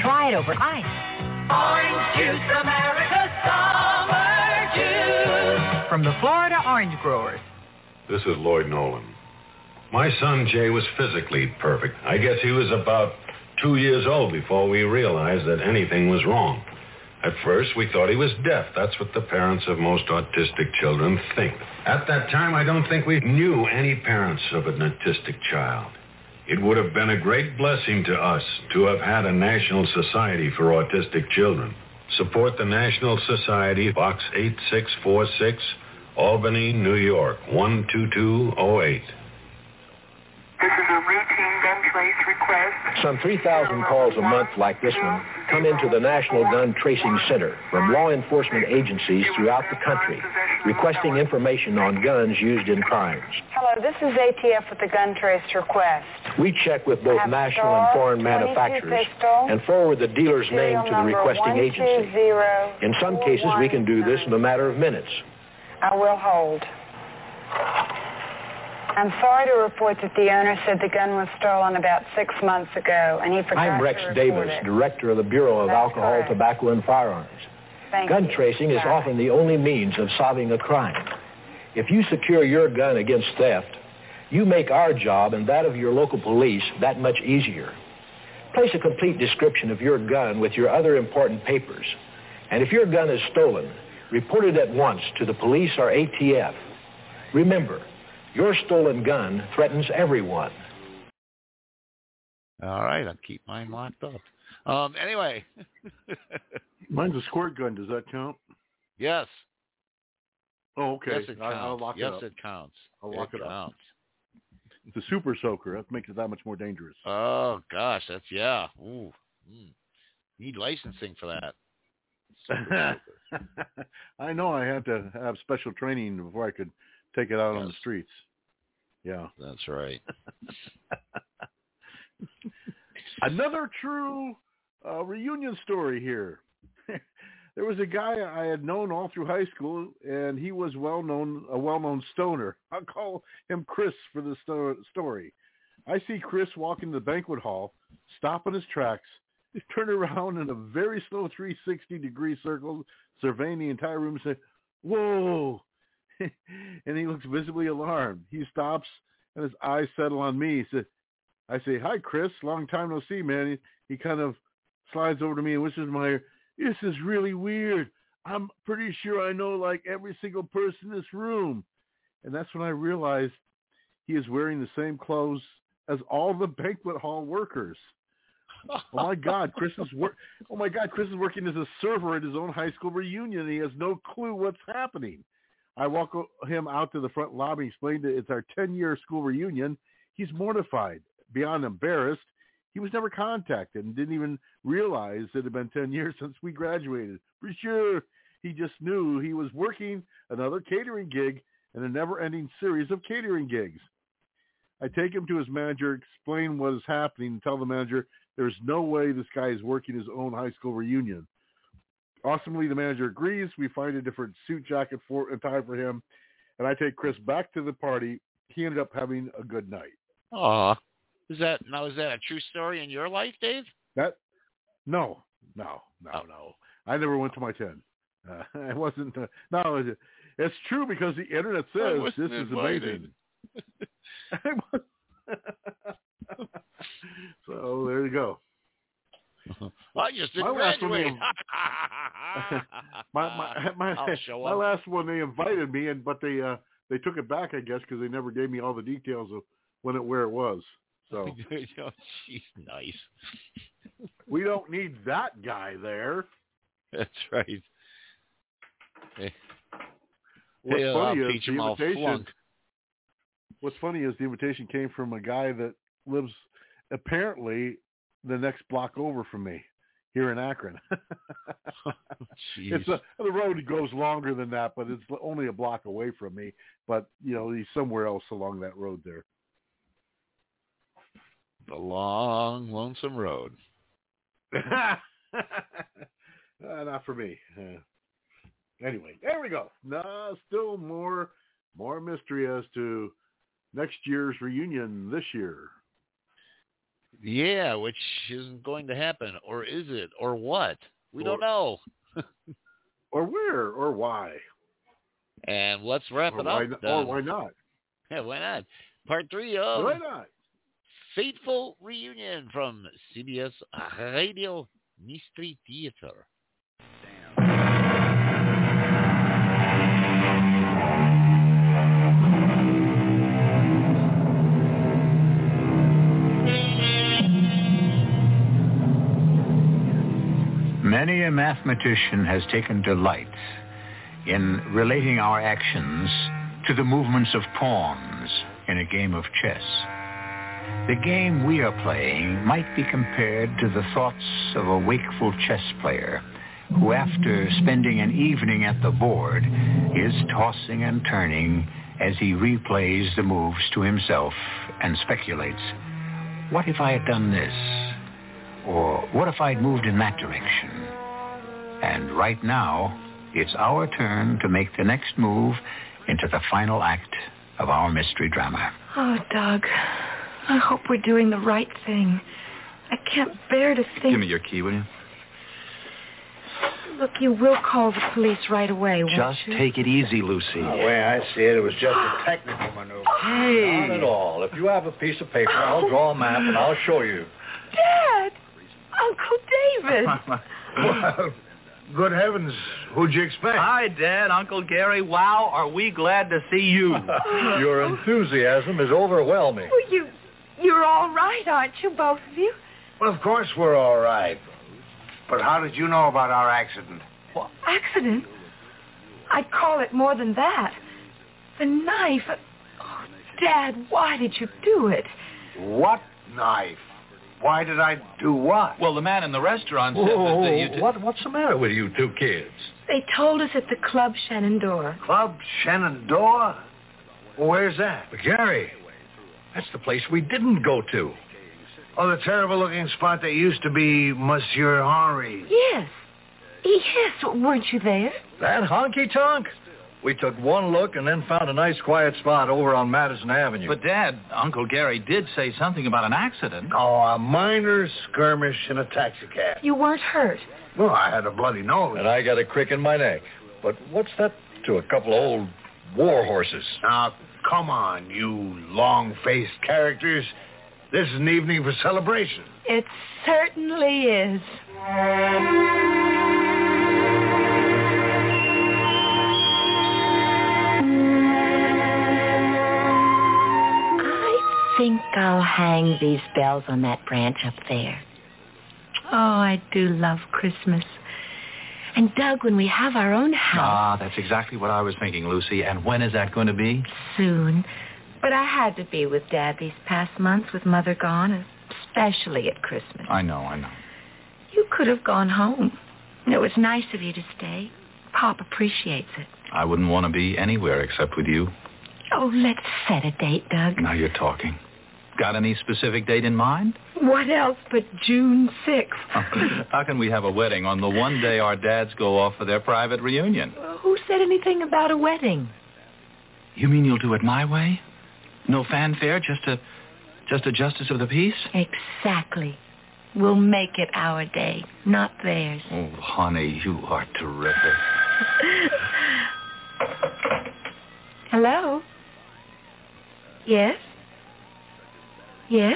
Try it over ice. Orange juice, America's summer juice. From the Florida Orange Growers. This is Lloyd Nolan. My son Jay was physically perfect. I guess he was about 2 years old before we realized that anything was wrong. At first, we thought he was deaf. That's what the parents of most autistic children think. At that time, I don't think we knew any parents of an autistic child. It would have been a great blessing to us to have had a National Society for Autistic Children. Support the National Society, Box 8646, Albany, New York, 12208. This is a routine gun trace request. Some 3,000 calls a month like this one come into the National Gun Tracing Center from law enforcement agencies throughout the country requesting information on guns used in crimes. Hello, this is ATF with the gun trace request. We check with both national and foreign manufacturers and forward the dealer's name to the requesting agency. In some cases, we can do this in a matter of minutes. I will hold. I'm sorry to report that the owner said the gun was stolen about 6 months ago, and he forgot I'm Rex to report Davis, it. Director of the Bureau of Alcohol, Tobacco, and Firearms. Gun tracing is often the only means of solving a crime. If you secure your gun against theft, you make our job and that of your local police that much easier. Place a complete description of your gun with your other important papers. And if your gun is stolen, report it at once to the police or ATF. Remember, your stolen gun threatens everyone. All right, I'll keep mine locked up. Anyway. Mine's a squirt gun. Does that count? Yes. Oh, okay. Yes, it counts. I'll lock yes, it up. It counts. I'll lock it counts. up. It's a super soaker. That makes it that much more dangerous. Oh, gosh. That's, yeah. Ooh. Need licensing for that. I know I had to have special training before I could take it out on the streets. Yeah. That's right. Another true reunion story here. There was a guy I had known all through high school, and he was a well-known stoner. I'll call him Chris for the story. I see Chris walk into the banquet hall, stop in his tracks, turn around in a very slow 360-degree circle, surveying the entire room, and say, "Whoa!" And he looks visibly alarmed. He stops, and his eyes settle on me. I say, "Hi, Chris. Long time no see, man." He kind of slides over to me and whispers in my ear, "This is really weird. I'm pretty sure I know like every single person in this room." And that's when I realized he is wearing the same clothes as all the banquet hall workers. Oh my God, Chris is working as a server at his own high school reunion, and he has no clue what's happening. I walk him out to the front lobby, explain that it's our 10-year school reunion. He's mortified, beyond embarrassed. He was never contacted and didn't even realize it had been 10 years since we graduated. For sure, he just knew he was working another catering gig in a never-ending series of catering gigs. I take him to his manager, explain what is happening, and tell the manager there's no way this guy is working his own high school reunion. Awesomely, the manager agrees. We find a different suit jacket and tie for him, and I take Chris back to the party. He ended up having a good night. Aw. Is that a true story in your life, Dave? No. I never went to my 10. It wasn't. No, it's true because the internet says this is amazing. So there you go. I just didn't graduate. My last one, they invited me, but they took it back, I guess, because they never gave me all the details of where it was. So she's nice. We don't need that guy there. That's right. What's funny is the invitation came from a guy that lives apparently the next block over from me here in Akron. The road goes longer than that, but it's only a block away from me. But he's somewhere else along that road there. The long, lonesome road. Not for me. Anyway, there we go. Still more mystery as to next year's reunion this year. Yeah, which isn't going to happen. Or is it? Or what? We don't know. Or where? Or why? And let's wrap it up. Or why not? Yeah, why not? Part 3 of Why not? Fateful Reunion from CBS Radio Mystery Theater. Many a mathematician has taken delight in relating our actions to the movements of pawns in a game of chess. The game we are playing might be compared to the thoughts of a wakeful chess player who, after spending an evening at the board, is tossing and turning as he replays the moves to himself and speculates, what if I had done this? Or what if I'd moved in that direction? And right now, it's our turn to make the next move into the final act of our mystery drama. Oh, Doug, I hope we're doing the right thing. I can't bear to think... Give me your key, will you? Look, you will call the police right away, won't Just you? take it easy, Lucy. The way I see it, it was just a technical maneuver. Not at all. If you have a piece of paper, I'll draw a map and I'll show you. Dad! Uncle David! Well, good heavens, who'd you expect? Hi, Dad, Uncle Gary. Wow, are we glad to see you. Your enthusiasm is overwhelming. Well, you're all right, aren't you, both of you? Well, of course we're all right. But how did you know about our accident? What? Accident? I'd call it more than that. The knife. Oh, Dad, why did you do it? What knife? Why did I do what? Well, the man in the restaurant said that you... What's the matter with you two kids? They told us at the Club Shenandoah. Club Shenandoah? Where's that? But Gary, that's the place we didn't go to. Oh, the terrible-looking spot that used to be Monsieur Henry's. Yes. Yes, weren't you there? That honky-tonk? We took one look and then found a nice quiet spot over on Madison Avenue. But, Dad, Uncle Gary did say something about an accident. Oh, a minor skirmish in a taxicab. You weren't hurt. Well, I had a bloody nose. And I got a crick in my neck. But what's that to a couple of old war horses? Now, come on, you long-faced characters. This is an evening for celebration. It certainly is. I think I'll hang these bells on that branch up there. Oh, I do love Christmas. And, Doug, when we have our own house... That's exactly what I was thinking, Lucy. And when is that going to be? Soon. But I had to be with Dad these past months with Mother gone, especially at Christmas. I know. You could have gone home. It was nice of you to stay. Pop appreciates it. I wouldn't want to be anywhere except with you. Oh, let's set a date, Doug. Now you're talking. Got any specific date in mind? What else but June 6th? How can we have a wedding on the one day our dads go off for their private reunion? Who said anything about a wedding? You mean you'll do it my way? No fanfare, just a justice of the peace? Exactly. We'll make it our day, not theirs. Oh, honey, you are terrific. Hello? Yes? Yes?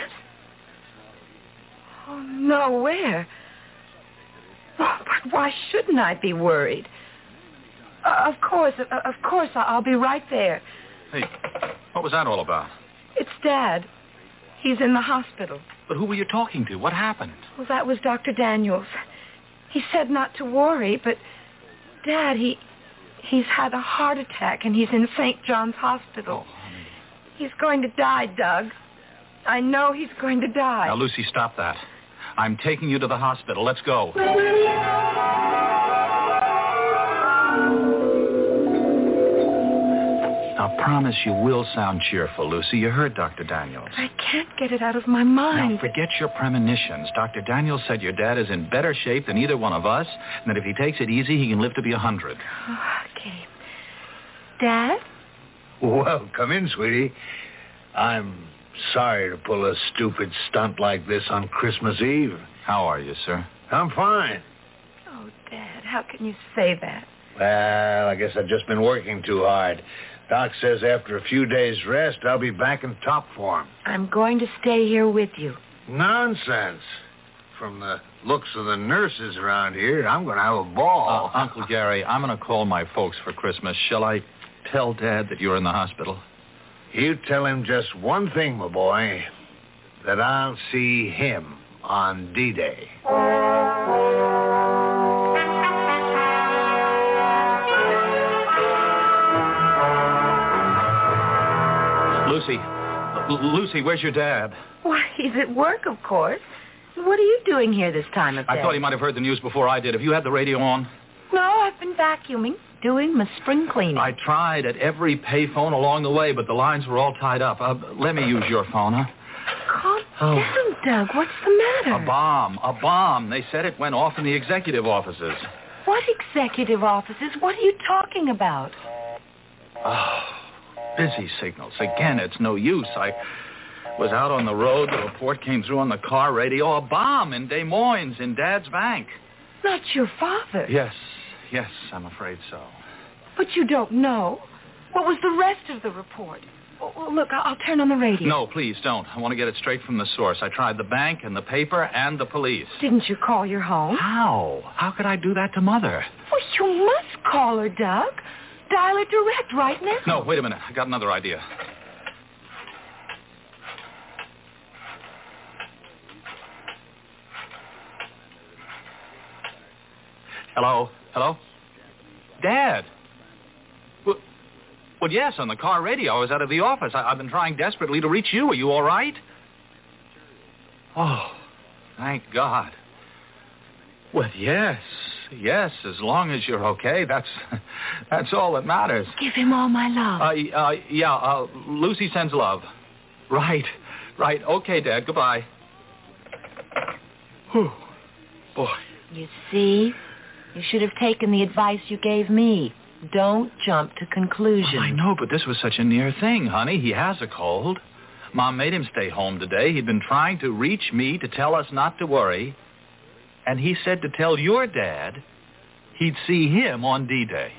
Oh, no, where? Oh, but why shouldn't I be worried? Of course, I'll be right there. Hey, what was that all about? It's Dad. He's in the hospital. But who were you talking to? What happened? Well, that was Dr. Daniels. He said not to worry, but Dad, he's had a heart attack and he's in St. John's Hospital. Oh, honey. He's going to die, Doug. I know he's going to die. Now, Lucy, stop that. I'm taking you to the hospital. Let's go. Now, promise you will sound cheerful, Lucy. You heard Dr. Daniels. I can't get it out of my mind. Now, forget your premonitions. Dr. Daniels said your dad is in better shape than either one of us, and that if he takes it easy, he can live to be 100. Okay. Dad? Well, come in, sweetie. I'm sorry to pull a stupid stunt like this on Christmas Eve. How are you, sir? I'm fine. Oh, Dad, how can you say that? Well, I guess I've just been working too hard. Doc says after a few days' rest, I'll be back in top form. I'm going to stay here with you. Nonsense. From the looks of the nurses around here, I'm going to have a ball. Uncle Gary, I'm going to call my folks for Christmas. Shall I tell Dad that you're in the hospital? You tell him just one thing, my boy, that I'll see him on D-Day. Lucy, where's your dad? Why, he's at work, of course. What are you doing here this time of day? I thought he might have heard the news before I did. Have you had the radio on? No, I've been vacuuming, doing my spring cleaning. I tried at every payphone along the way, but the lines were all tied up. Let me use your phone, huh? Calm down, Doug. What's the matter? A bomb. They said it went off in the executive offices. What executive offices? What are you talking about? Oh, busy signals. Again, it's no use. I was out on the road. The report came through on the car radio. A bomb in Des Moines in Dad's bank. Not your father. Yes, I'm afraid so. But you don't know. What was the rest of the report? Well, look, I'll turn on the radio. No, please don't. I want to get it straight from the source. I tried the bank and the paper and the police. Didn't you call your home? How? How could I do that to Mother? Well, you must call her, Doug. Dial her direct right now. No, wait a minute. I got another idea. Hello? Dad? Well, yes, on the car radio. I was out of the office. I've been trying desperately to reach you. Are you all right? Oh, thank God. Well, yes, as long as you're okay, that's all that matters. Give him all my love. Lucy sends love. Right. Okay, Dad, goodbye. Whew. Boy. You see? You should have taken the advice you gave me. Don't jump to conclusions. Well, I know, but this was such a near thing, honey. He has a cold. Mom made him stay home today. He'd been trying to reach me to tell us not to worry. And he said to tell your dad he'd see him on D-Day.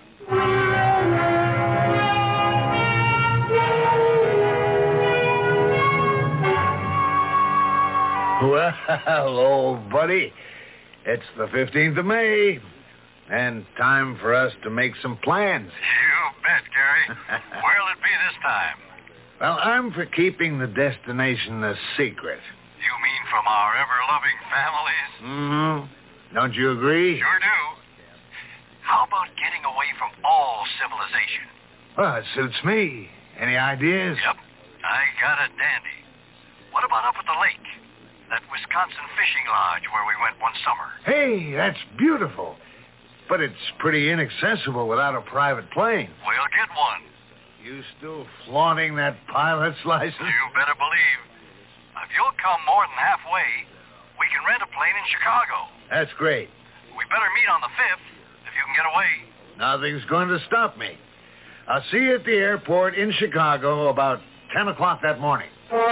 Well, old buddy, it's the 15th of May. And time for us to make some plans. You bet, Gary. Where'll it be this time? Well, I'm for keeping the destination a secret. You mean from our ever-loving families? Mm-hmm. Don't you agree? Sure do. How about getting away from all civilization? Well, it suits me. Any ideas? Yep. I got a dandy. What about up at the lake? That Wisconsin fishing lodge where we went one summer. Hey, that's beautiful. But it's pretty inaccessible without a private plane. We'll get one. You still flaunting that pilot's license? You better believe. If you'll come more than halfway, we can rent a plane in Chicago. That's great. We better meet on the 5th, if you can get away. Nothing's going to stop me. I'll see you at the airport in Chicago about 10 o'clock that morning.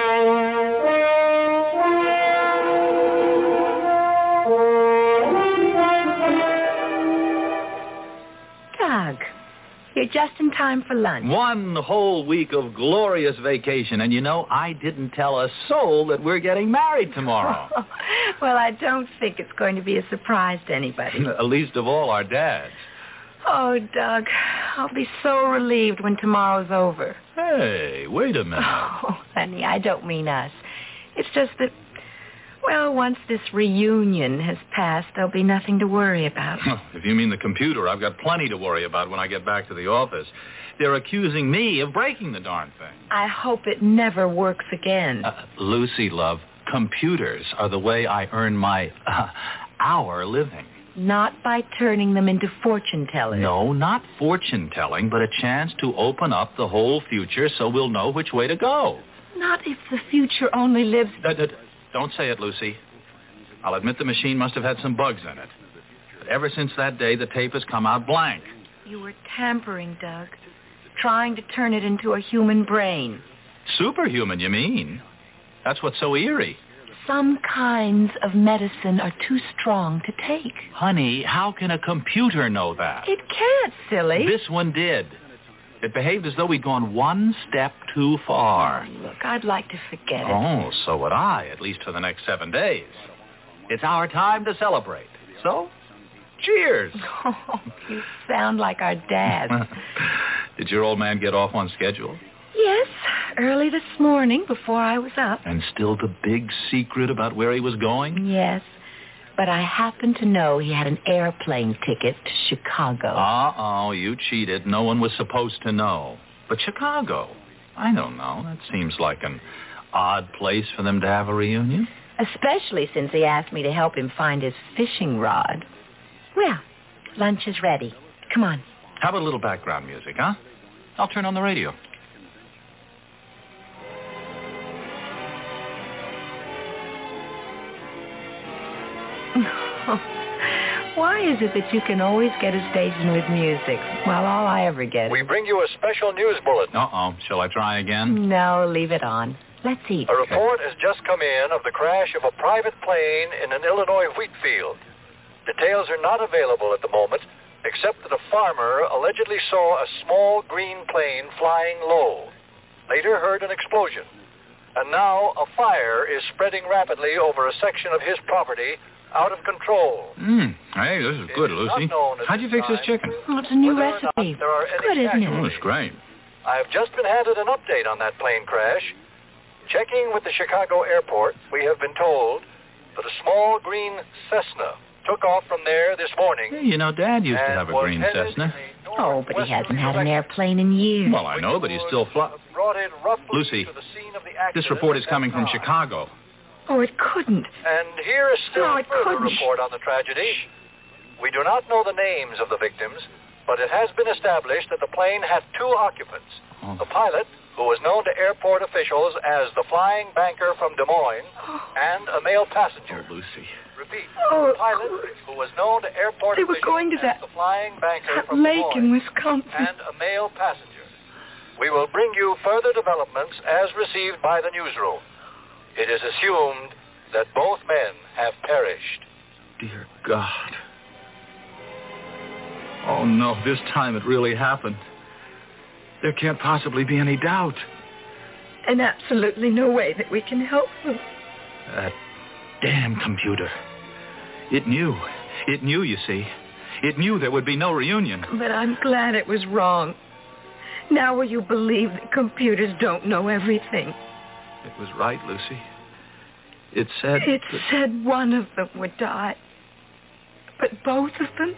Doug, you're just in time for lunch. One whole week of glorious vacation. And you know, I didn't tell a soul that we're getting married tomorrow. Well, I don't think it's going to be a surprise to anybody. Least of all our dads. Oh, Doug, I'll be so relieved when tomorrow's over. Hey, wait a minute. Oh, honey, I don't mean us. It's just that, well, once this reunion has passed, there'll be nothing to worry about. If you mean the computer, I've got plenty to worry about when I get back to the office. They're accusing me of breaking the darn thing. I hope it never works again. Lucy, love, computers are the way I earn my our living. Not by turning them into fortune tellers. No, not fortune telling, but a chance to open up the whole future so we'll know which way to go. Not if the future only lives... Don't say it, Lucy. I'll admit the machine must have had some bugs in it. But ever since that day, the tape has come out blank. You were tampering, Doug. Trying to turn it into a human brain. Superhuman, you mean? That's what's so eerie. Some kinds of medicine are too strong to take. Honey, how can a computer know that? It can't, silly. This one did. It behaved as though we'd gone one step too far. Look, I'd like to forget it. Oh, so would I, at least for the next 7 days. It's our time to celebrate. So, cheers. Oh, you sound like our dad. Did your old man get off on schedule? Yes, early this morning before I was up. And still the big secret about where he was going? Yes, but I happen to know he had an airplane ticket to Chicago. Uh-oh, you cheated. No one was supposed to know. But Chicago, I don't know. That seems like an odd place for them to have a reunion. Especially since he asked me to help him find his fishing rod. Well, lunch is ready. Come on. How about a little background music, huh? I'll turn on the radio. Why is it that you can always get a station with music, while all I ever get is... We bring you a special news bulletin. Uh-oh. Shall I try again? No, leave it on. Let's eat. A report has just come in of the crash of a private plane in an Illinois wheat field. Details are not available at the moment, except that a farmer allegedly saw a small green plane flying low. Later heard an explosion. And now a fire is spreading rapidly over a section of his property out of control. Hey, this is good, Lucy. How'd you fix this chicken? Oh, it's a new recipe. It's good, isn't it? Oh, it's great. I have just been handed an update on that plane crash. Checking with the Chicago airport, we have been told that a small green Cessna took off from there this morning. Yeah, you know, Dad used to have a green Cessna. Oh, but he hasn't had an airplane in years. Well, I know, but he's still Lucy, this report is coming from Chicago. Oh, it couldn't. And here is still a further report on the tragedy. We do not know the names of the victims, but it has been established that the plane had 2 occupants. The pilot, who was known to airport officials as the flying banker from Des Moines, and a male passenger. Oh, Lucy. Repeat, the pilot, who was known to airport They were officials going to as the flying banker that from Des lake Moines, in Wisconsin. and a male passenger. We will bring you further developments as received by the newsroom. It is assumed that both men have perished. Dear God. Oh, no, this time it really happened. There can't possibly be any doubt. And absolutely no way that we can help them. That damn computer. It knew. It knew, you see. It knew there would be no reunion. But I'm glad it was wrong. Now will you believe that computers don't know everything? It was right, Lucy. It said... It said one of them would die. But both of them?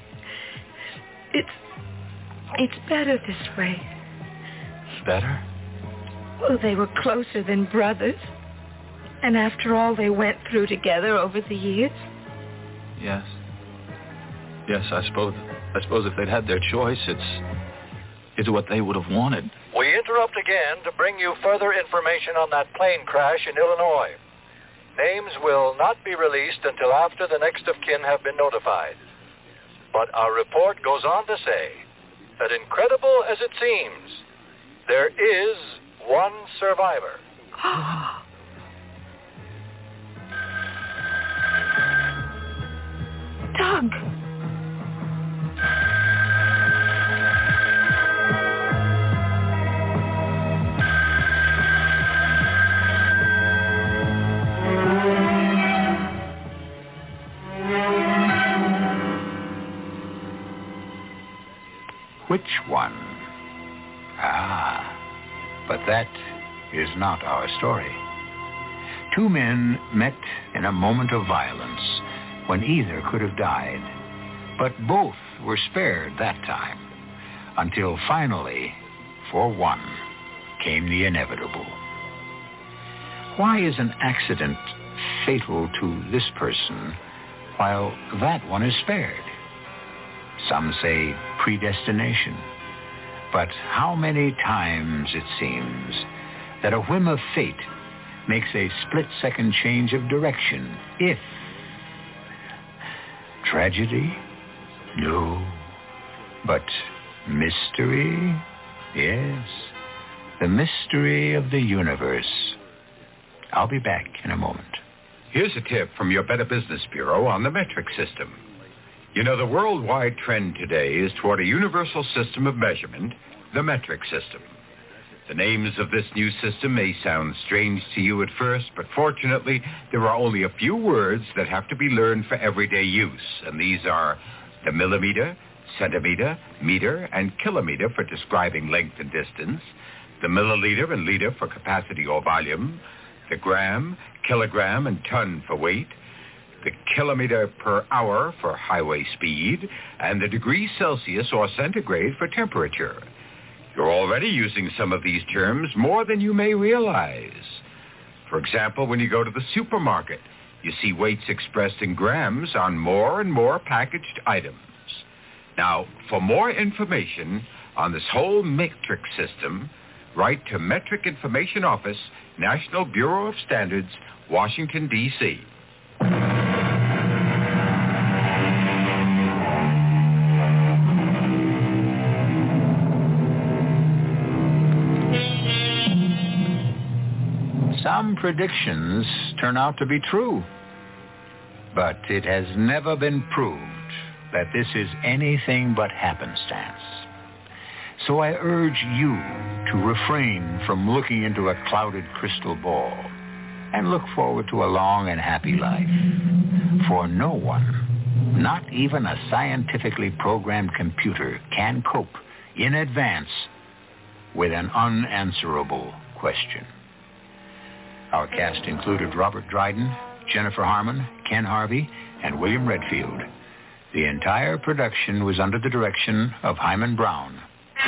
It's better this way. Better? Well, they were closer than brothers. And after all they went through together over the years. Yes. Yes, I suppose if they'd had their choice, it's what they would have wanted. We interrupt again to bring you further information on that plane crash in Illinois. Names will not be released until after the next of kin have been notified. But our report goes on to say that incredible as it seems, there is one survivor. Doug. Which one? But that is not our story. 2 men met in a moment of violence when either could have died, but both were spared that time, until finally, for one, came the inevitable. Why is an accident fatal to this person while that one is spared? Some say predestination. But how many times it seems that a whim of fate makes a split-second change of direction, if... Tragedy? No. But mystery? Yes. The mystery of the universe. I'll be back in a moment. Here's a tip from your Better Business Bureau on the metric system. You know, the worldwide trend today is toward a universal system of measurement, the metric system. The names of this new system may sound strange to you at first, but fortunately, there are only a few words that have to be learned for everyday use, and these are the millimeter, centimeter, meter, and kilometer for describing length and distance, the milliliter and liter for capacity or volume, the gram, kilogram, and ton for weight, the kilometer per hour for highway speed, and the degrees Celsius or centigrade for temperature. You're already using some of these terms more than you may realize. For example, when you go to the supermarket, you see weights expressed in grams on more and more packaged items. Now, for more information on this whole metric system, write to Metric Information Office, National Bureau of Standards, Washington, D.C. Some predictions turn out to be true, but it has never been proved that this is anything but happenstance. So I urge you to refrain from looking into a clouded crystal ball and look forward to a long and happy life. For no one, not even a scientifically programmed computer, can cope in advance with an unanswerable question. Our cast included Robert Dryden, Jennifer Harmon, Ken Harvey, and William Redfield. The entire production was under the direction of Hyman Brown.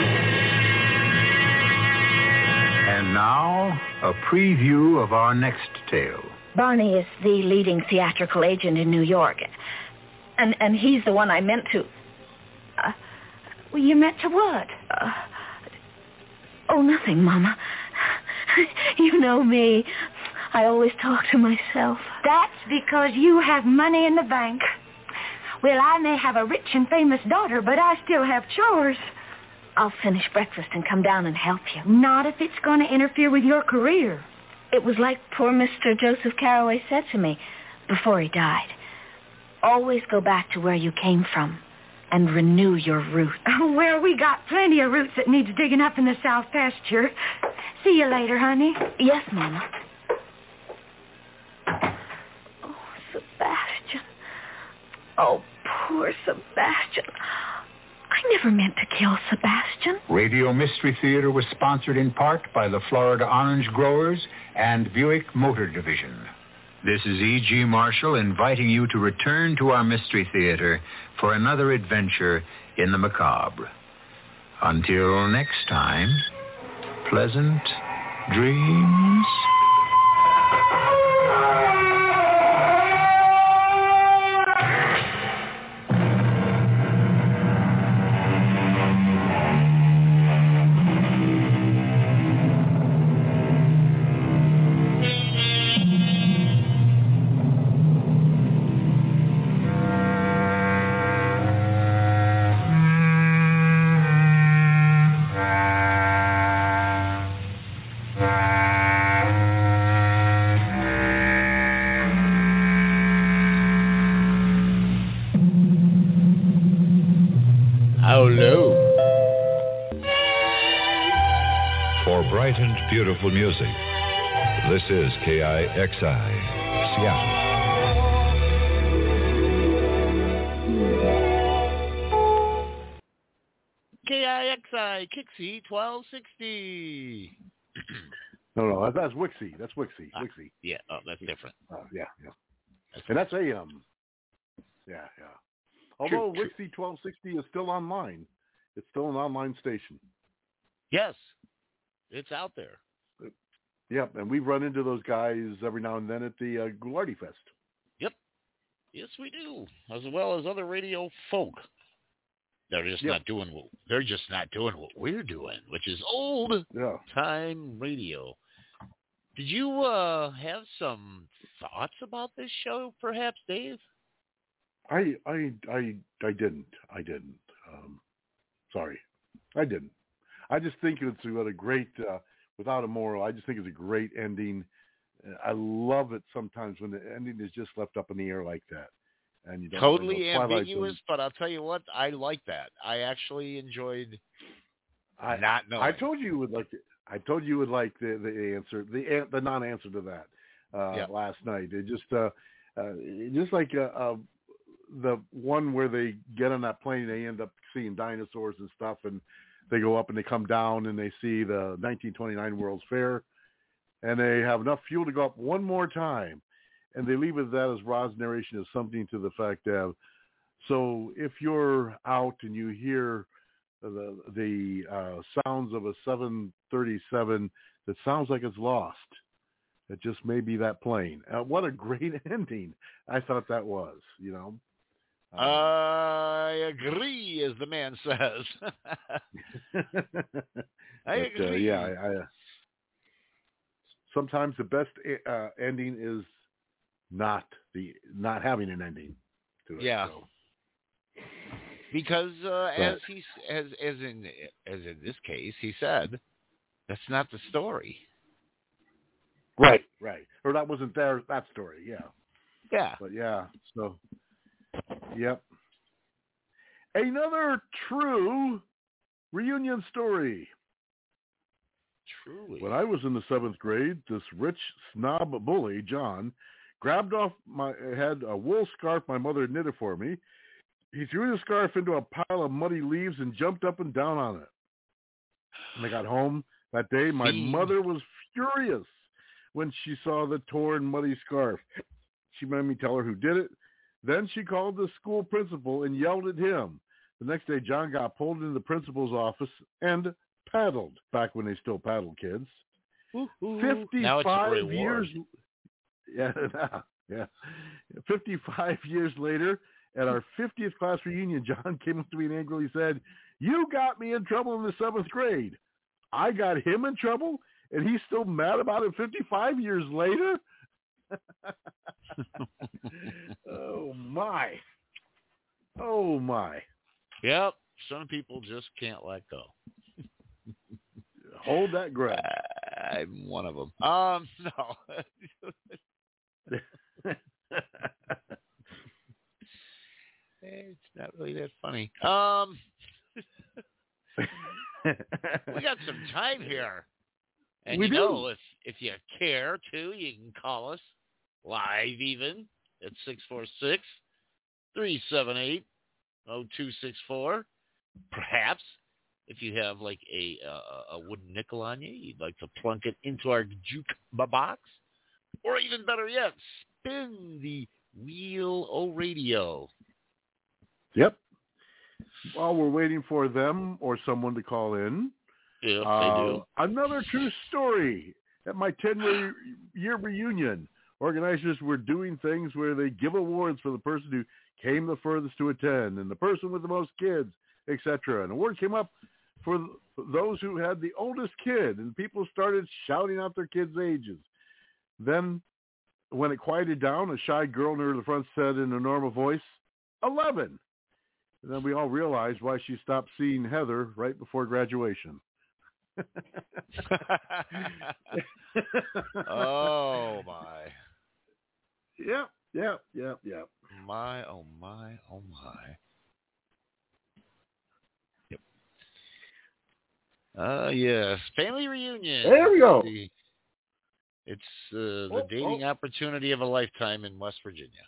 And now, a preview of our next tale. Barney is the leading theatrical agent in New York. And he's the one I meant to... Well, you meant to what? Nothing, Mama. You know me. I always talk to myself. That's because you have money in the bank. Well, I may have a rich and famous daughter, but I still have chores. I'll finish breakfast and come down and help you. Not if it's going to interfere with your career. It was like poor Mr. Joseph Carraway said to me before he died. Always go back to where you came from and renew your roots. Oh, well, we got plenty of roots that needs digging up in the south pasture. See you later, honey. Yes, Mama. Oh, Sebastian. Oh, poor Sebastian. I never meant to kill Sebastian. Radio Mystery Theater was sponsored in part by the Florida Orange Growers and Buick Motor Division. This is E.G. Marshall inviting you to return to our Mystery Theater for another adventure in the macabre. Until next time, pleasant dreams. Beautiful music. This is KIXI, Seattle. KIXI, Kixie 1260. No, that's Wixie. That's Wixie. Wixie. Yeah, that's different. Yeah. And that's AM. Yeah. Although Wixie 1260 is still online. It's still an online station. Yes. It's out there. Yep, and we've run into those guys every now and then at the Goulardi Fest. Yep. Yes, we do, as well as other radio folk. They're just not doing what we're doing, which is old time radio. Did you have some thoughts about this show, perhaps, Dave? I didn't. Sorry, I didn't. I just think it's got a great, without a moral, I just think it's a great ending I love it sometimes when the ending is just left up in the air like that. And you don't totally ambiguous, but I'll tell you what, I like that. I actually enjoyed not knowing. I told you would like it. I told you would like the answer, the non-answer to that last night. It just like the one where they get on that plane, they end up seeing dinosaurs and stuff, and they go up and they come down and they see the 1929 World's Fair, and they have enough fuel to go up one more time, and they leave it that as Rod's narration is something to the fact that, so if you're out and you hear the sounds of a 737 that sounds like it's lost, it just may be that plane. What a great ending I thought that was, you know. I agree, as the man says. I agree. I sometimes the best ending is not having an ending to it. Yeah. So. Because as in this case, he said, that's not the story. Right. Or that wasn't that story. Yeah. Yeah. But yeah. So. Yep. Another true reunion story. Truly. When I was in the 7th grade, this rich snob bully, John, grabbed off my head a wool scarf my mother had knitted for me. He threw the scarf into a pile of muddy leaves and jumped up and down on it. When I got home that day, my mother was furious when she saw the torn, muddy scarf. She made me tell her who did it. Then she called the school principal and yelled at him. The next day, John got pulled into the principal's office and paddled, back when they still paddled kids. 55 years. Yeah. 55 years later, at our 50th class reunion, John came up to me and angrily said, "You got me in trouble in the 7th grade. I got him in trouble, and he's still mad about it 55 years later?" Oh my. Yep. Some people just can't let go. Hold that grudge. I'm one of them. No. It's not really that funny. We got some time here. And we know, if you care to, you can call us live even at 646-378-0264. Perhaps if you have like a wooden nickel on you, you'd like to plunk it into our juke box. Or even better yet, spin the wheel o radio. Yep. While we're waiting for them or someone to call in, yes, they do. Another true story. At my 10-year reunion, organizers were doing things where they give awards for the person who came the furthest to attend and the person with the most kids, etc. An award came up for those who had the oldest kid, and people started shouting out their kids' ages. Then, when it quieted down, a shy girl near the front said in a normal voice, 11. And then we all realized why she stopped seeing Heather right before graduation. Oh, my. Yep. My, oh, my, oh, my. Yep. Yes. Family reunion. There we go. It's the dating opportunity of a lifetime in West Virginia.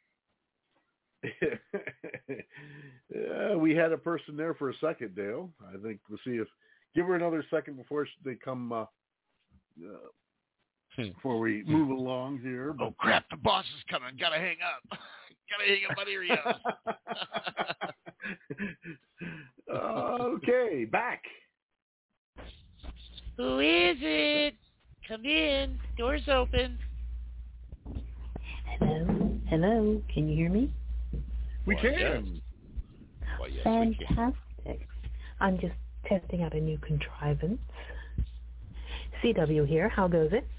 We had a person there for a second, Dale. I think we'll see if give her another second before they come before we move along here. Oh crap! The boss is coming. Gotta hang up. Gotta hang up my ears. Okay, back. Who is it? Come in. Door's open. Hello. Can you hear me? We can. Yes. Well, yes, Fantastic. I'm just testing out a new contrivance. CW here. How goes it?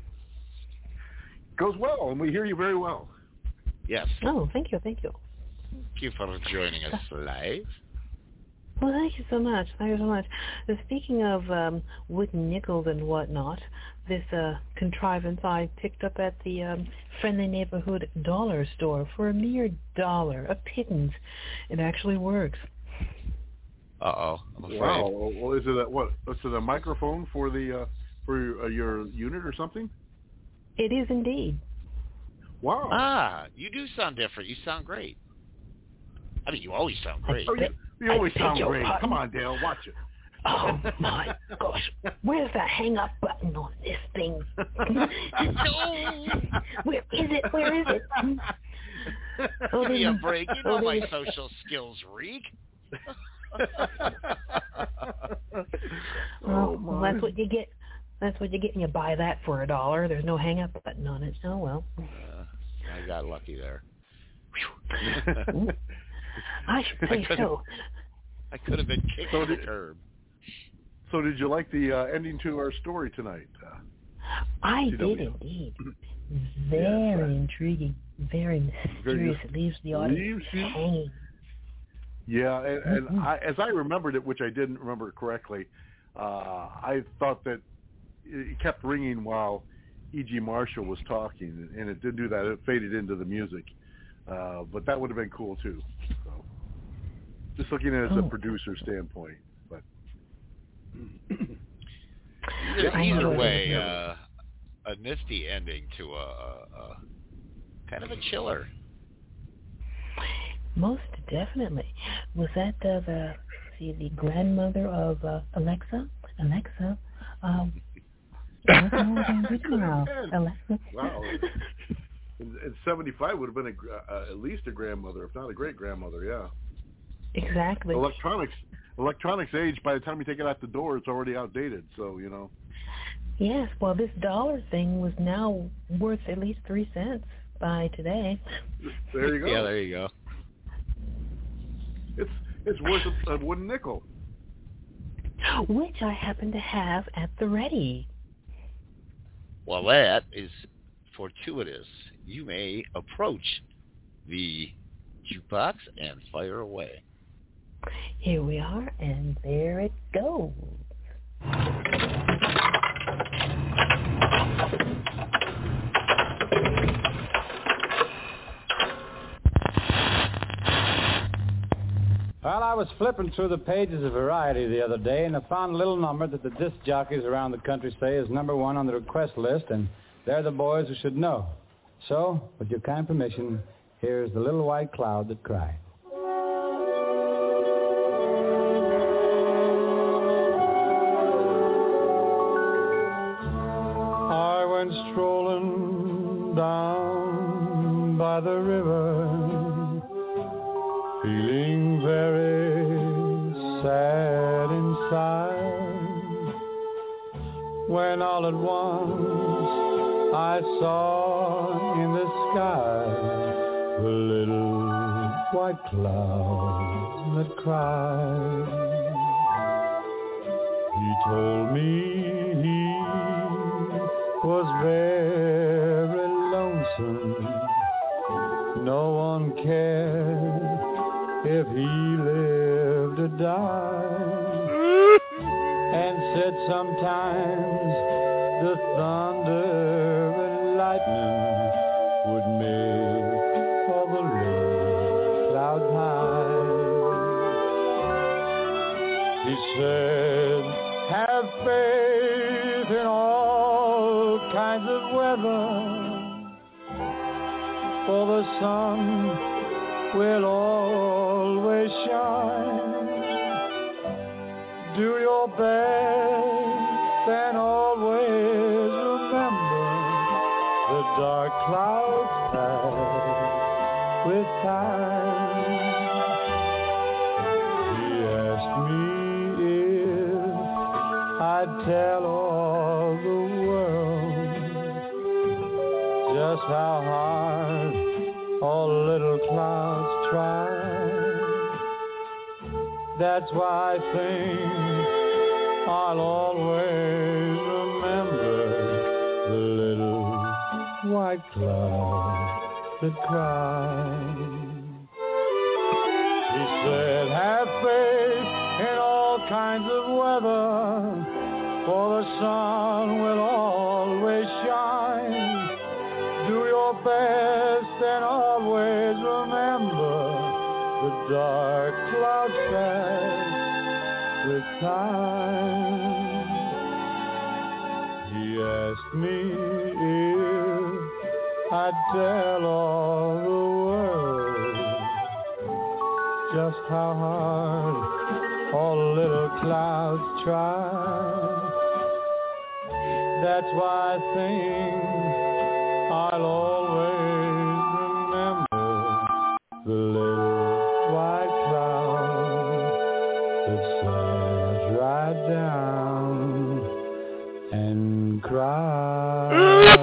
Goes well, and we hear you very well. Yes. Oh, thank you. Thank you for joining us live. Well, thank you so much. Thank you so much. Speaking of wooden nickels and whatnot, this contrivance I picked up at the friendly neighborhood dollar store for a mere $1, a pittance. It actually works. I'm afraid. Wow. Well, is it a microphone for the for your unit or something? It is indeed. Wow. You do sound different. You sound great. I mean, you always sound great. You always sound great. Come on, Dale, watch it. Oh, my gosh. Where's the hang-up button on this thing? Where is it? Where is it? Give me a break. You know my social skills, Reek. Well, that's what you get. That's what you get when you buy that for $1. There's no hang-up button on it. Oh, well. I got lucky there. I should say so. I could have been kicked to the curb. So did you like the ending to our story tonight? I did indeed. Very intriguing. Very mysterious. It leaves the audience hanging. Yeah, and as I remembered it, which I didn't remember it correctly, I thought that it kept ringing while E.G. Marshall was talking, and it did do that. It faded into the music. But that would have been cool, too. So, just looking at it as a producer standpoint. But either way, a nifty ending to a kind of a chiller. Most definitely. Was that the grandmother of Alexa? Alexa, Alexa. Wow. And 75 would have been at least a grandmother, if not a great-grandmother, yeah. Exactly. Electronics age, by the time you take it out the door, it's already outdated, so, you know. Yes, well, this $1 thing was now worth at least 3 cents by today. There you go. Yeah, there you go. It's worth a wooden nickel. Which I happen to have at the ready. Well, that is fortuitous. You may approach the jukebox and fire away. Here we are, and there it goes. Well, I was flipping through the pages of Variety the other day, and I found a little number that the disc jockeys around the country say is #1 on the request list, and they're the boys who should know. So, with your kind permission, here's The Little White Cloud That Cried. I went strolling down by the river, feeling very sad inside, when all at once I saw in the sky a little white cloud that cried. He told me he was very lonesome. No one cared if he lived or died, and said sometimes the thunder and lightning would make all the little clouds hide. He said, have faith in all kinds of weather, for the sun will always shine. Do your best and always remember the dark clouds pass with time. He asked me if I'd tell all the world just how hard all little clouds try. That's why I think I'll always remember the little white cloud that cried. He said, have faith kinds of weather, for the sun will always shine. Do your best and always remember the dark clouds pass with time. He asked me if I'd tell all the world just how hard all the little clouds try. That's why I think I'll always remember the little white cloud that sails right down and cries.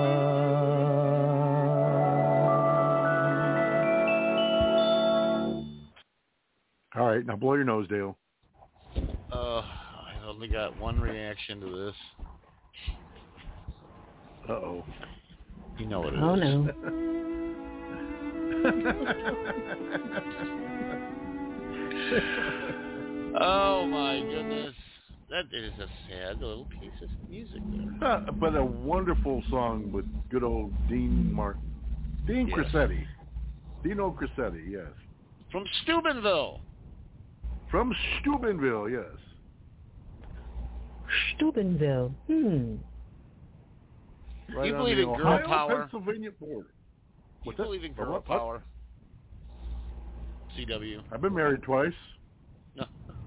All right, now blow your nose, Dale. I've only got one reaction to this. Uh-oh. You know what it is. Oh, no. Oh, my goodness. That is a sad little piece of music there. But a wonderful song with good old Dean Yes. Crissetti. Dino Crissetti, yes. From Steubenville. From Steubenville, yes. Steubenville. Right You on believe the in girl Ohio, power? Pennsylvania border. You believe in girl What? power? CW. I've been married twice. No.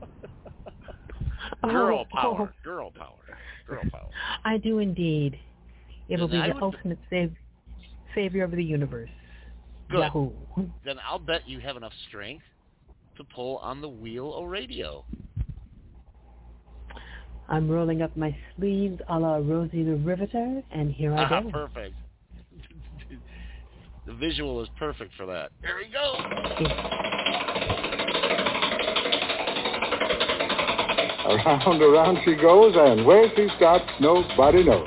Oh, Girl power. Girl power. Girl power. I do indeed. It'll Then be I the would- ultimate savior of the universe. Good. Yahoo. Then I'll bet you have enough strength to pull on the wheel of radio. I'm rolling up my sleeves a la Rosie the Riveter, and here I go. Perfect. The visual is perfect for that. Here we go. Around, around she goes, and where she stops, nobody knows.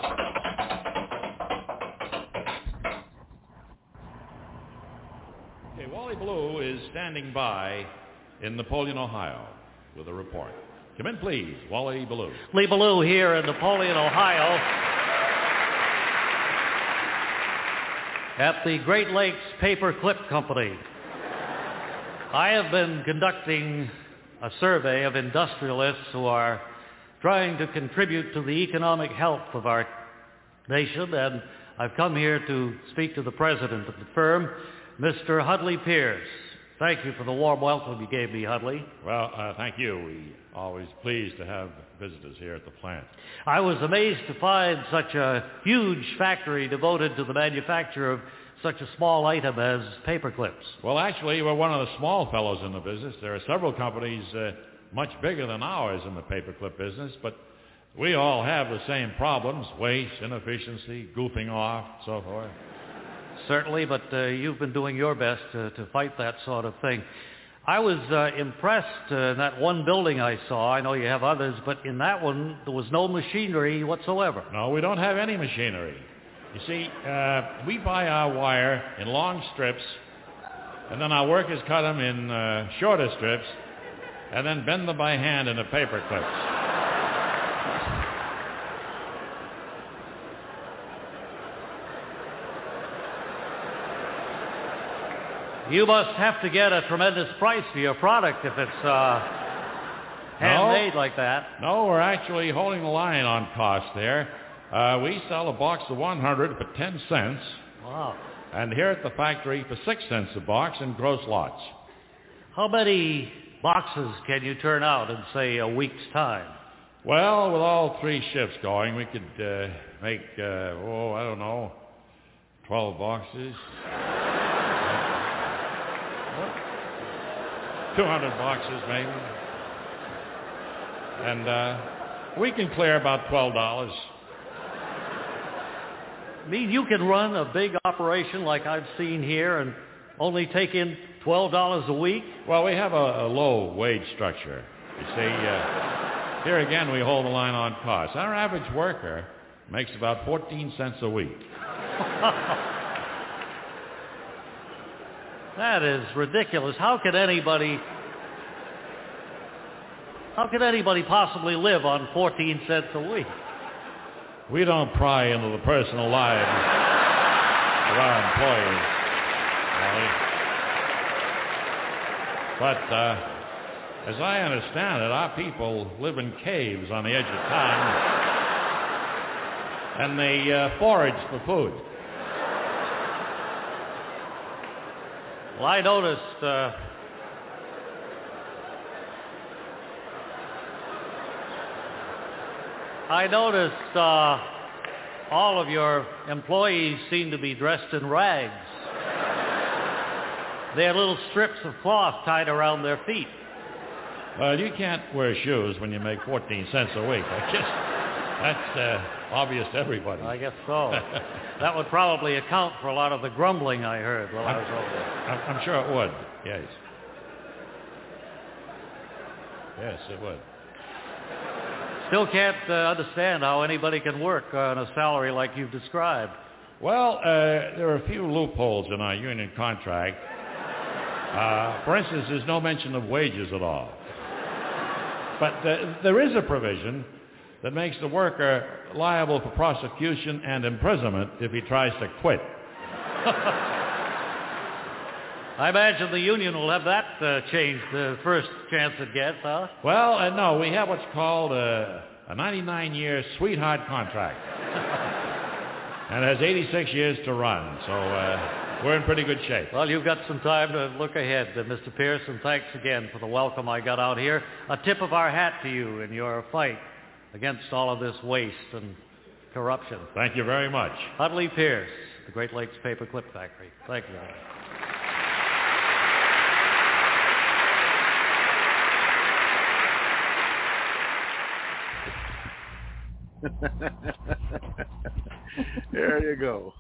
Okay, Wally Blue is standing by in Napoleon, Ohio, with a report. Come in, please, Wally Ballou. Lee Ballou here in Napoleon, Ohio, at the Great Lakes Paper Clip Company. I have been conducting a survey of industrialists who are trying to contribute to the economic health of our nation, and I've come here to speak to the president of the firm, Mr. Hudley Pierce. Thank you for the warm welcome you gave me, Hudley. Well, thank you. We always pleased to have visitors here at the plant. I was amazed to find such a huge factory devoted to the manufacture of such a small item as paper clips. Well, actually, we're one of the small fellows in the business. There are several companies much bigger than ours in the paperclip business, but we all have the same problems: waste, inefficiency, goofing off, so forth. Certainly, but you've been doing your best to fight that sort of thing. I was impressed in that one building I saw. I know you have others, but in that one, there was no machinery whatsoever. No, we don't have any machinery. You see, we buy our wire in long strips, and then our workers cut them in shorter strips, and then bend them by hand into paper clips. You must have to get a tremendous price for your product if it's handmade like that. No, we're actually holding the line on cost there. We sell a box of 100 for 10 cents. Wow. And here at the factory for 6 cents a box in gross lots. How many boxes can you turn out in, say, a week's time? Well, with all 3 shifts going, we could make, 12 boxes. 200 boxes, maybe. And we can clear about $12. I mean, you can run a big operation like I've seen here and only take in $12 a week? Well, we have a low wage structure. You see, here again, we hold the line on costs. Our average worker makes about 14 cents a week. That is ridiculous. How can anybody How could anybody possibly live on 14 cents a week? We don't pry into the personal lives of our employees, Wally. But as I understand it, our people live in caves on the edge of town, and they forage for food. Well, I noticed all of your employees seem to be dressed in rags. They have little strips of cloth tied around their feet. Well, you can't wear shoes when you make 14 cents a week. I guess that's obvious to everybody. I guess so. That would probably account for a lot of the grumbling I heard while I was over there. I'm sure it would, yes. Yes, it would. Still can't understand how anybody can work on a salary like you've described. Well, there are a few loopholes in our union contract. For instance, there's no mention of wages at all. But there is a provision that makes the worker liable for prosecution and imprisonment if he tries to quit. I imagine the union will have that changed the first chance it gets, huh? Well, no, we have what's called a 99-year sweetheart contract. And it has 86 years to run, so we're in pretty good shape. Well, you've got some time to look ahead, Mr. Pierce, and thanks again for the welcome I got out here. A tip of our hat to you in your fight against all of this waste and corruption. Thank you very much. Huntley Pierce, the Great Lakes Paperclip Factory. Thank you. There you go.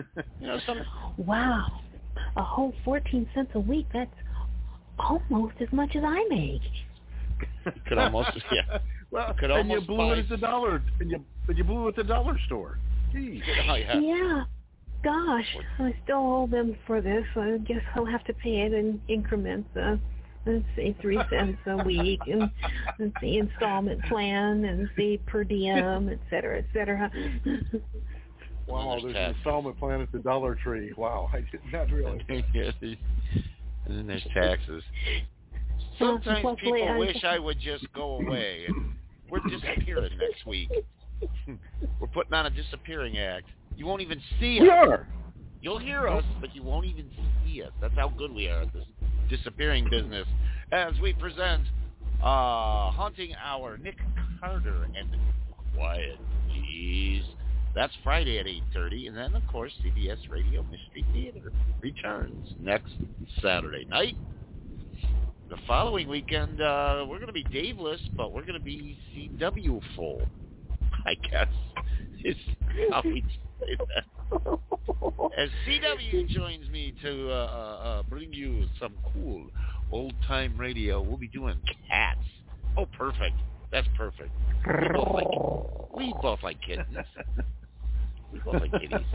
Wow. A whole 14 cents a week, that's almost as much as I make. Could almost, yeah. Well, could and almost you blew it at the dollar, and you blew it at the dollar store. Jeez. Oh, yeah. Gosh, I still owe them for this. I guess I'll have to pay it in increments. Let's see, 3 cents a week, and let's see, installment plan, and see, per diem, et cetera, et cetera. Wow, there's an installment plan at the Dollar Tree. Wow, I did not realize. And then there's taxes. Sometimes people wish I would just go away, and we're disappearing next week. We're putting on a disappearing act. You won't even see us. We are. You'll hear us, but you won't even see us. That's how good we are at this disappearing business. As we present Haunting Hour, Nick Carter and Quiet Please. That's Friday at 8:30, and then, of course, CBS Radio Mystery Theater returns next Saturday night. The following weekend, we're going to be Daveless, but we're going to be CW full, I guess, is how we say that. As CW joins me to bring you some cool old-time radio, we'll be doing Cats. Oh, perfect. That's perfect. We both like kittens. We both like kitties.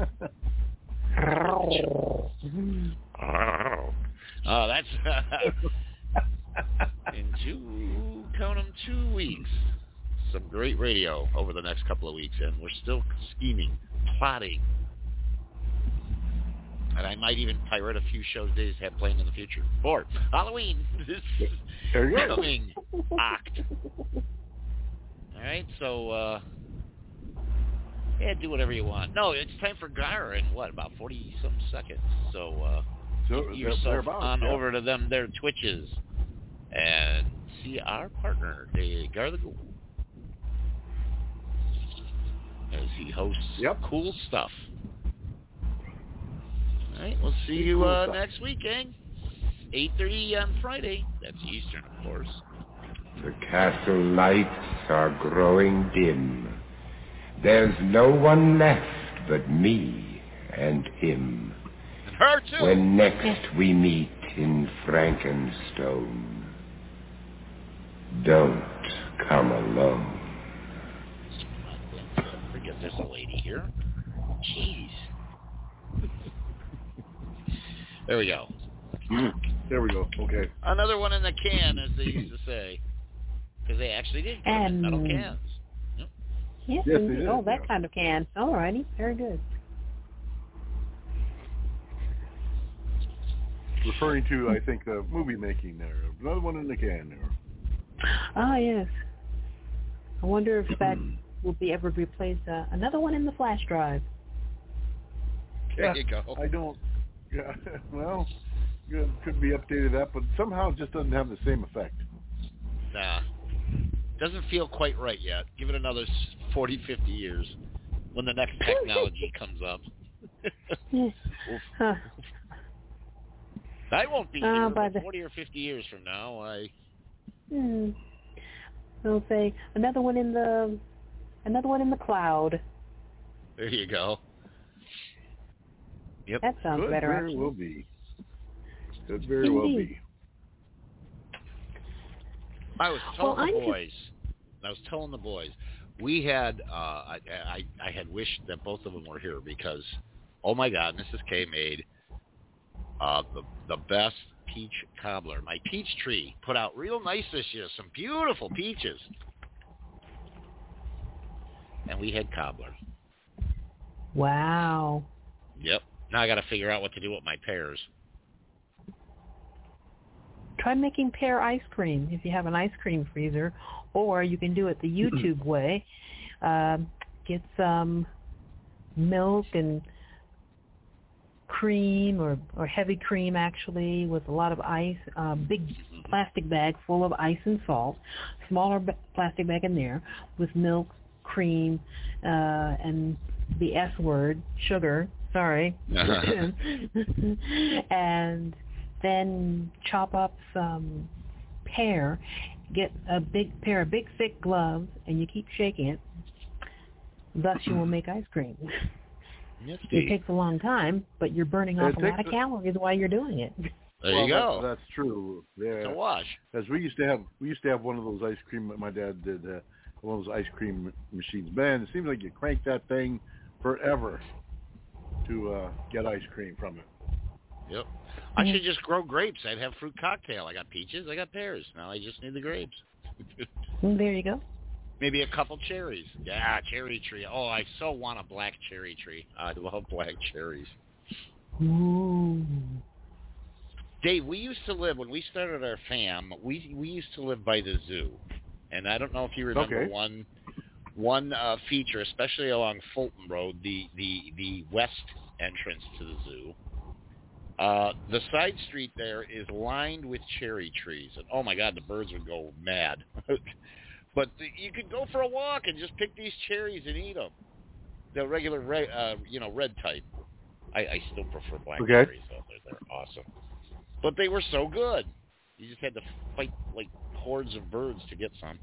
Oh, that's in 2 weeks. Some great radio over the next couple of weeks, and we're still scheming, plotting. And I might even pirate a few shows Days have planned in the future for Halloween. This coming Oct. All right, so yeah, do whatever you want. No, it's time for Gar in about 40-some seconds. So get yourself on over to their Twitches and see our partner, Gar the Ghoul, as he hosts cool stuff. All right, we'll see you next week, gang. 8:30 on Friday. That's Eastern, of course. The castle lights are growing dim. There's no one left but me and him. And her, too. When next we meet in Frankenstone, don't come alone. Forget there's a lady here. Jeez. There we go. There we go. Okay. Another one in the can, as they used to say. because they actually did come in metal cans. Yep. Yes, Yes, indeed. they did, Oh, that yeah. kind of can. All righty. Very good. Referring to, I think, the movie making there. Another one in the can there. Ah, yes. I wonder if that will be ever replaced. Another one in the flash drive. There you go. I don't. Yeah. Well, it could be updated that, but somehow it just doesn't have the same effect. Nah. Doesn't feel quite right yet. Give it another 40, 50 years when the next technology comes up. Huh. I won't be here, by but 40 or 50 years from now, They'll say another one in the cloud. There you go. Yep. That sounds Could better. very Actually. well be. Could very well be. I was telling the boys, we had I had wished that both of them were here because, oh my God, Mrs. K made the best peach cobbler. My peach tree put out real nice this year, some beautiful peaches, and we had cobbler. Wow. Yep. Now I got to figure out what to do with my pears. Try making pear ice cream if you have an ice cream freezer, or you can do it the YouTube way. Get some milk and cream or heavy cream, actually, with a lot of ice, big plastic bag full of ice and salt, smaller plastic bag in there with milk, cream, and the S word, sugar, sorry. And then chop up some pear, get a big pair of big thick gloves, and you keep shaking it. Thus you will make ice cream. It takes a long time, but you're burning off a lot of calories while you're doing it. There you go. That's true. Yeah. It's a wash. As we used to have one of those ice cream. My dad did one of those ice cream machines. Man, it seems like you crank that thing forever to get ice cream from it. Yep. I should just grow grapes. I'd have fruit cocktail. I got peaches. I got pears. Now I just need the grapes. There you go. Maybe a couple cherries. Yeah, cherry tree. Oh, I so want a black cherry tree. I love black cherries. Ooh. Dave, we used to live, when we started our fam, we used to live by the zoo. And I don't know if you remember one feature, especially along Fulton Road, the west entrance to the zoo. The side street there is lined with cherry trees. And, oh, my God, the birds would go mad. But you could go for a walk and just pick these cherries and eat them. The regular, red type. I still prefer black cherries, though. They're awesome. But they were so good. You just had to fight, like, hordes of birds to get some.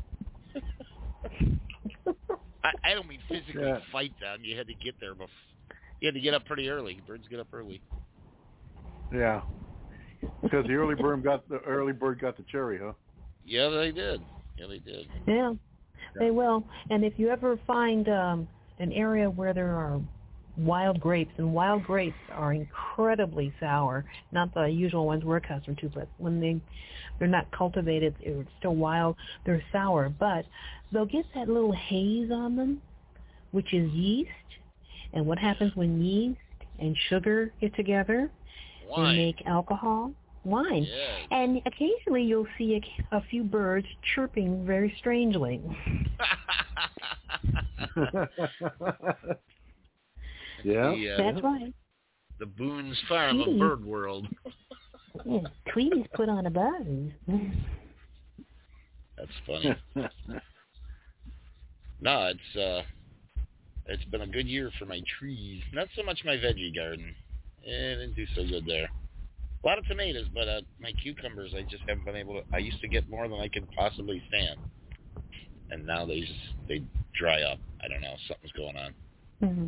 I don't mean physically fight them. You had to get there before. You had to get up pretty early. Birds get up early. Yeah. Because the early bird got the cherry, huh? Yeah, they did. Yeah, they will. And if you ever find an area where there are wild grapes, and wild grapes are incredibly sour, not the usual ones we're accustomed to, but when they're not cultivated, they're still wild, they're sour. But they'll get that little haze on them, which is yeast. And what happens when yeast and sugar get together? Wine. They make alcohol. Wine. Yes. And occasionally you'll see a few birds chirping very strangely. Yeah. That's right. The Boone's Farm of bird world. Yeah, Tweety's put on a buzz. That's funny. No, it's been a good year for my trees. Not so much my veggie garden. It didn't do so good there. A lot of tomatoes, but my cucumbers, I just haven't been able to. I used to get more than I could possibly stand, and now they dry up. I don't know, something's going on. Mm-hmm.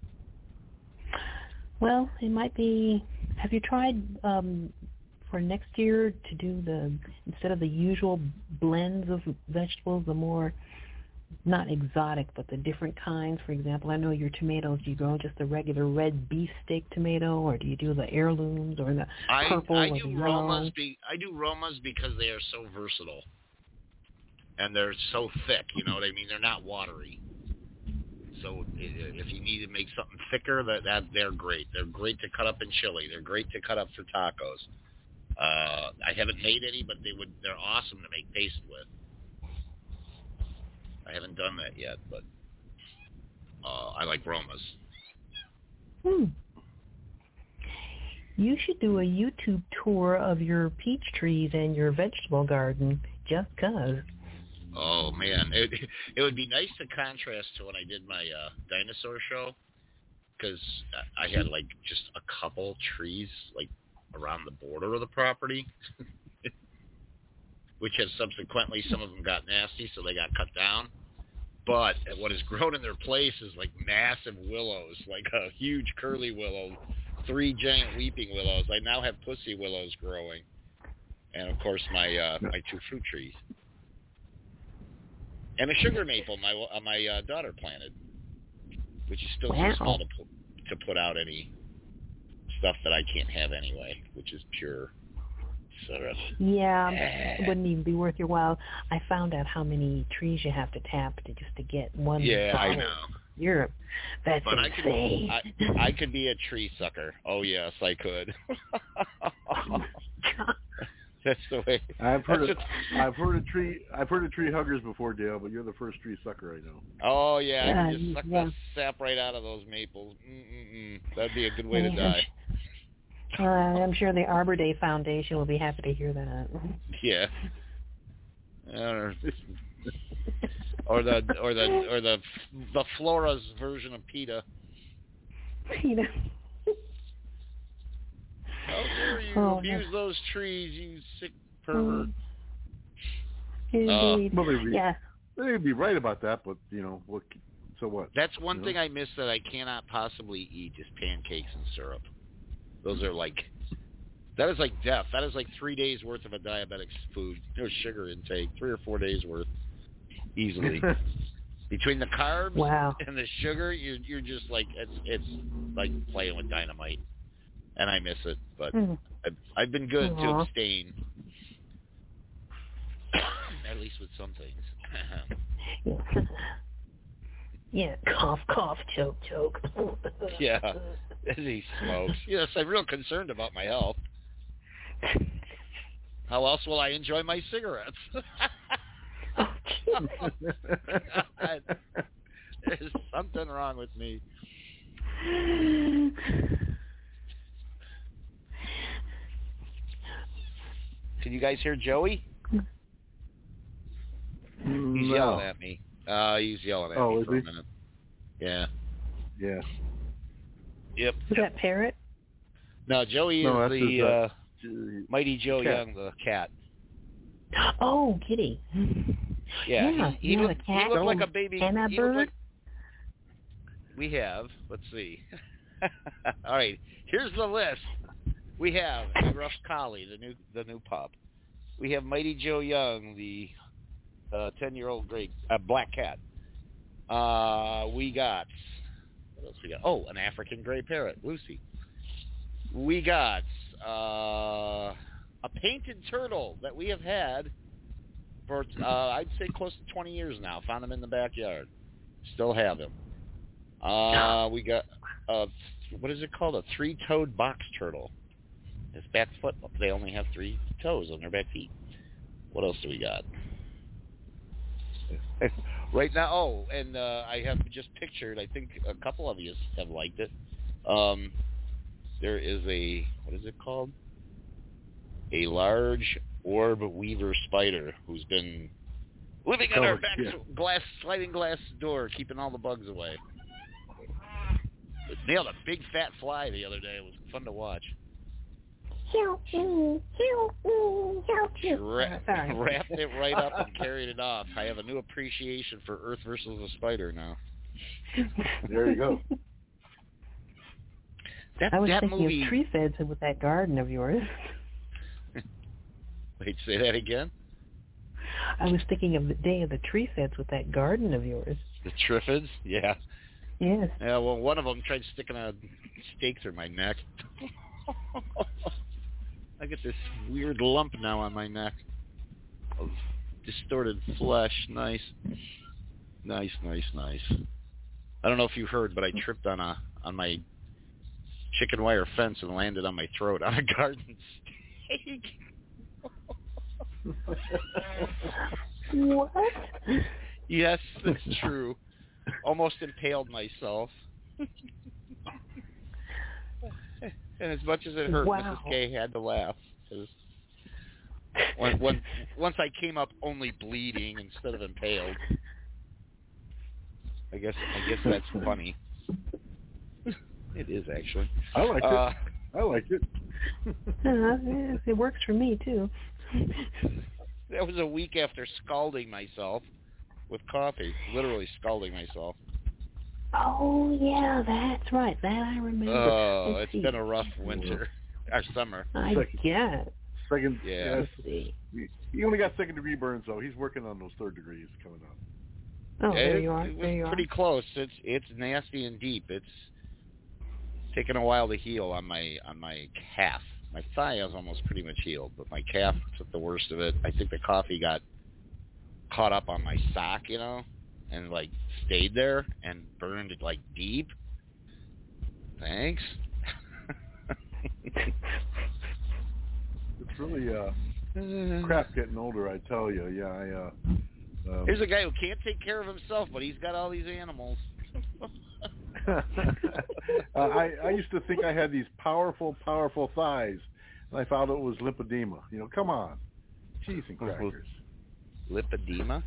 Well, it might be. Have you tried for next year to do instead of the usual blends of vegetables, the more not exotic, but the different kinds? For example, I know your tomatoes, do you grow just the regular red beefsteak tomato, or do you do the heirlooms or the purple? I do Romas. I do Romas because they are so versatile. and they're so thick. You know what I mean? They're not watery. So if you need to make something thicker, that they're great. They're great to cut up in chili. They're great to cut up for tacos. I haven't made any, but they're awesome to make paste with. I haven't done that yet, but I like Roma's. You should do a YouTube tour of your peach trees and your vegetable garden, just 'cause. Oh, man. It would be nice to contrast to when I did my dinosaur show, because I had, like, just a couple trees, like, around the border of the property, which have subsequently, some of them got nasty, so they got cut down. But what has grown in their place is, like, massive willows, like a huge curly willow, 3 giant weeping willows. I now have pussy willows growing. And, of course, my 2 fruit trees. And a sugar maple my daughter planted, which is still too small to put out any stuff that I can't have anyway, which is pure syrup. Yeah, it wouldn't even be worth your while. I found out how many trees you have to tap just to get one. Yeah, bottle. I know. That's but insane. I could be a tree sucker. Oh yes, I could. That's the way. I've heard of tree huggers before, Dale, but you're the first tree sucker I know. Oh yeah, I can just suck the sap right out of those maples. That'd be a good way to die. I'm sure the Arbor Day Foundation will be happy to hear that. Yeah. Or the Flora's version of PETA. PETA. How dare you abuse those trees, you sick pervert. Indeed. They'd be right about that, but, so what? That's one thing I miss that I cannot possibly eat is pancakes and syrup. Those are that is like death. That is like 3 days worth of a diabetic's food. No sugar intake, 3 or 4 days worth, easily. Between the carbs and the sugar, you're just like, it's like playing with dynamite. And I miss it, but I've been good to abstain. At least with some things. Yeah, cough, cough, choke, choke. Yeah, as he smokes. Yes, I'm real concerned about my health. How else will I enjoy my cigarettes? There's something wrong with me. Can you guys hear Joey? He's yelling at me. He's yelling at me for a minute. Yeah. Yeah. Yep. Is that Parrot? No, Joey is the Mighty Joe cat. Young, the cat. Oh, kitty. Yeah. He looked like a baby. Anna bird? We have. Let's see. All right. Here's the list. We have a rough collie, the new pup. We have Mighty Joe Young, the 10-year-old black cat. We got what else we got? Oh, an African gray parrot, Lucy. We got a painted turtle that we have had for I'd say close to 20 years now. Found him in the backyard. Still have him. We got what is it called? A 3-toed box turtle. His back foot, they only have 3 toes on their back feet. What else do we got? Right now, and I have just pictured, I think a couple of you have liked it. There is what is it called? A large orb weaver spider who's been living in our back sliding glass door, keeping all the bugs away. It nailed a big fat fly the other day. It was fun to watch. Wrapped it right up and carried it off. I have a new appreciation for Earth versus the Spider now. There you go. I was thinking movie... of tree feds with that garden of yours. Wait, say that again? I was thinking of the Day of the Tree Feds with that garden of yours. The Triffids? Yeah. Yes. Yeah, well, one of them tried sticking a stake through my neck. I get this weird lump now on my neck of distorted flesh. Nice. Nice. I don't know if you heard, but I tripped on my chicken wire fence and landed on my throat on a garden steak. What? Yes, that's true. Almost impaled myself. And as much as it hurt, wow. Mrs. K had to laugh. Once I came up only bleeding instead of impaled. I guess that's funny. It is, actually. I like it. I like it. It works for me, too. That was a week after scalding myself with coffee. Literally scalding myself. Oh, yeah, that's right. That I remember. Oh, it's been a rough winter. Our summer. I guess. Second, yeah. He only got second-degree burns, though. He's working on those third degrees coming up. Oh, there you are. It was pretty close. It's nasty and deep. It's taken a while to heal on my calf. My thigh is almost pretty much healed, but my calf took the worst of it. I think the coffee got caught up on my sock, and like stayed there and burned it like deep. Thanks. It's really crap getting older, I tell you. Yeah, Here's a guy who can't take care of himself, but he's got all these animals. I used to think I had these powerful thighs, and I found it was lipedema. Come on, cheese and crackers. Lipedema?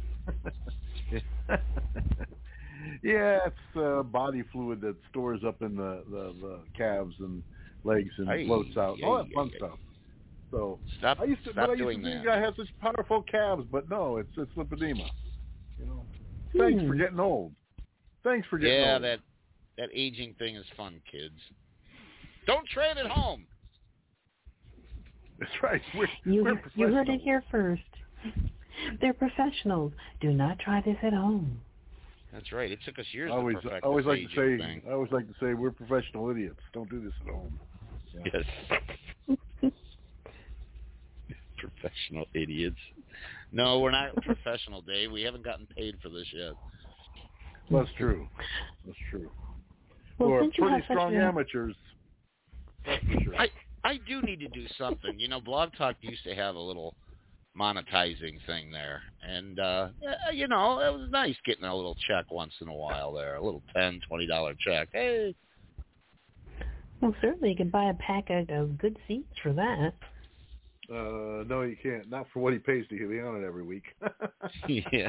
Yeah, it's body fluid that stores up in the calves and legs and floats out. All that fun stuff. So stop I used to doing think that. I had such powerful calves, but no, it's lipedema. Thanks for getting old. Thanks for getting old. Yeah, that aging thing is fun, kids. Don't train at home. That's right. You heard it here first. They're professionals. Do not try this at home. That's right. It took us years to perfect I always like to say we're professional idiots. Don't do this at home. Yeah. Yes. Professional idiots. No, we're not professional, Dave. We haven't gotten paid for this yet. That's true. Well, we're since you pretty have strong amateurs. That's for sure. I do need to do something. Blog Talk used to have a little monetizing thing there. And, it was nice getting a little check once in a while there, a little $10, $20 check. Hey. Well, certainly you can buy a packet of good seeds for that. No, you can't. Not for what he pays to be on it every week. Yeah.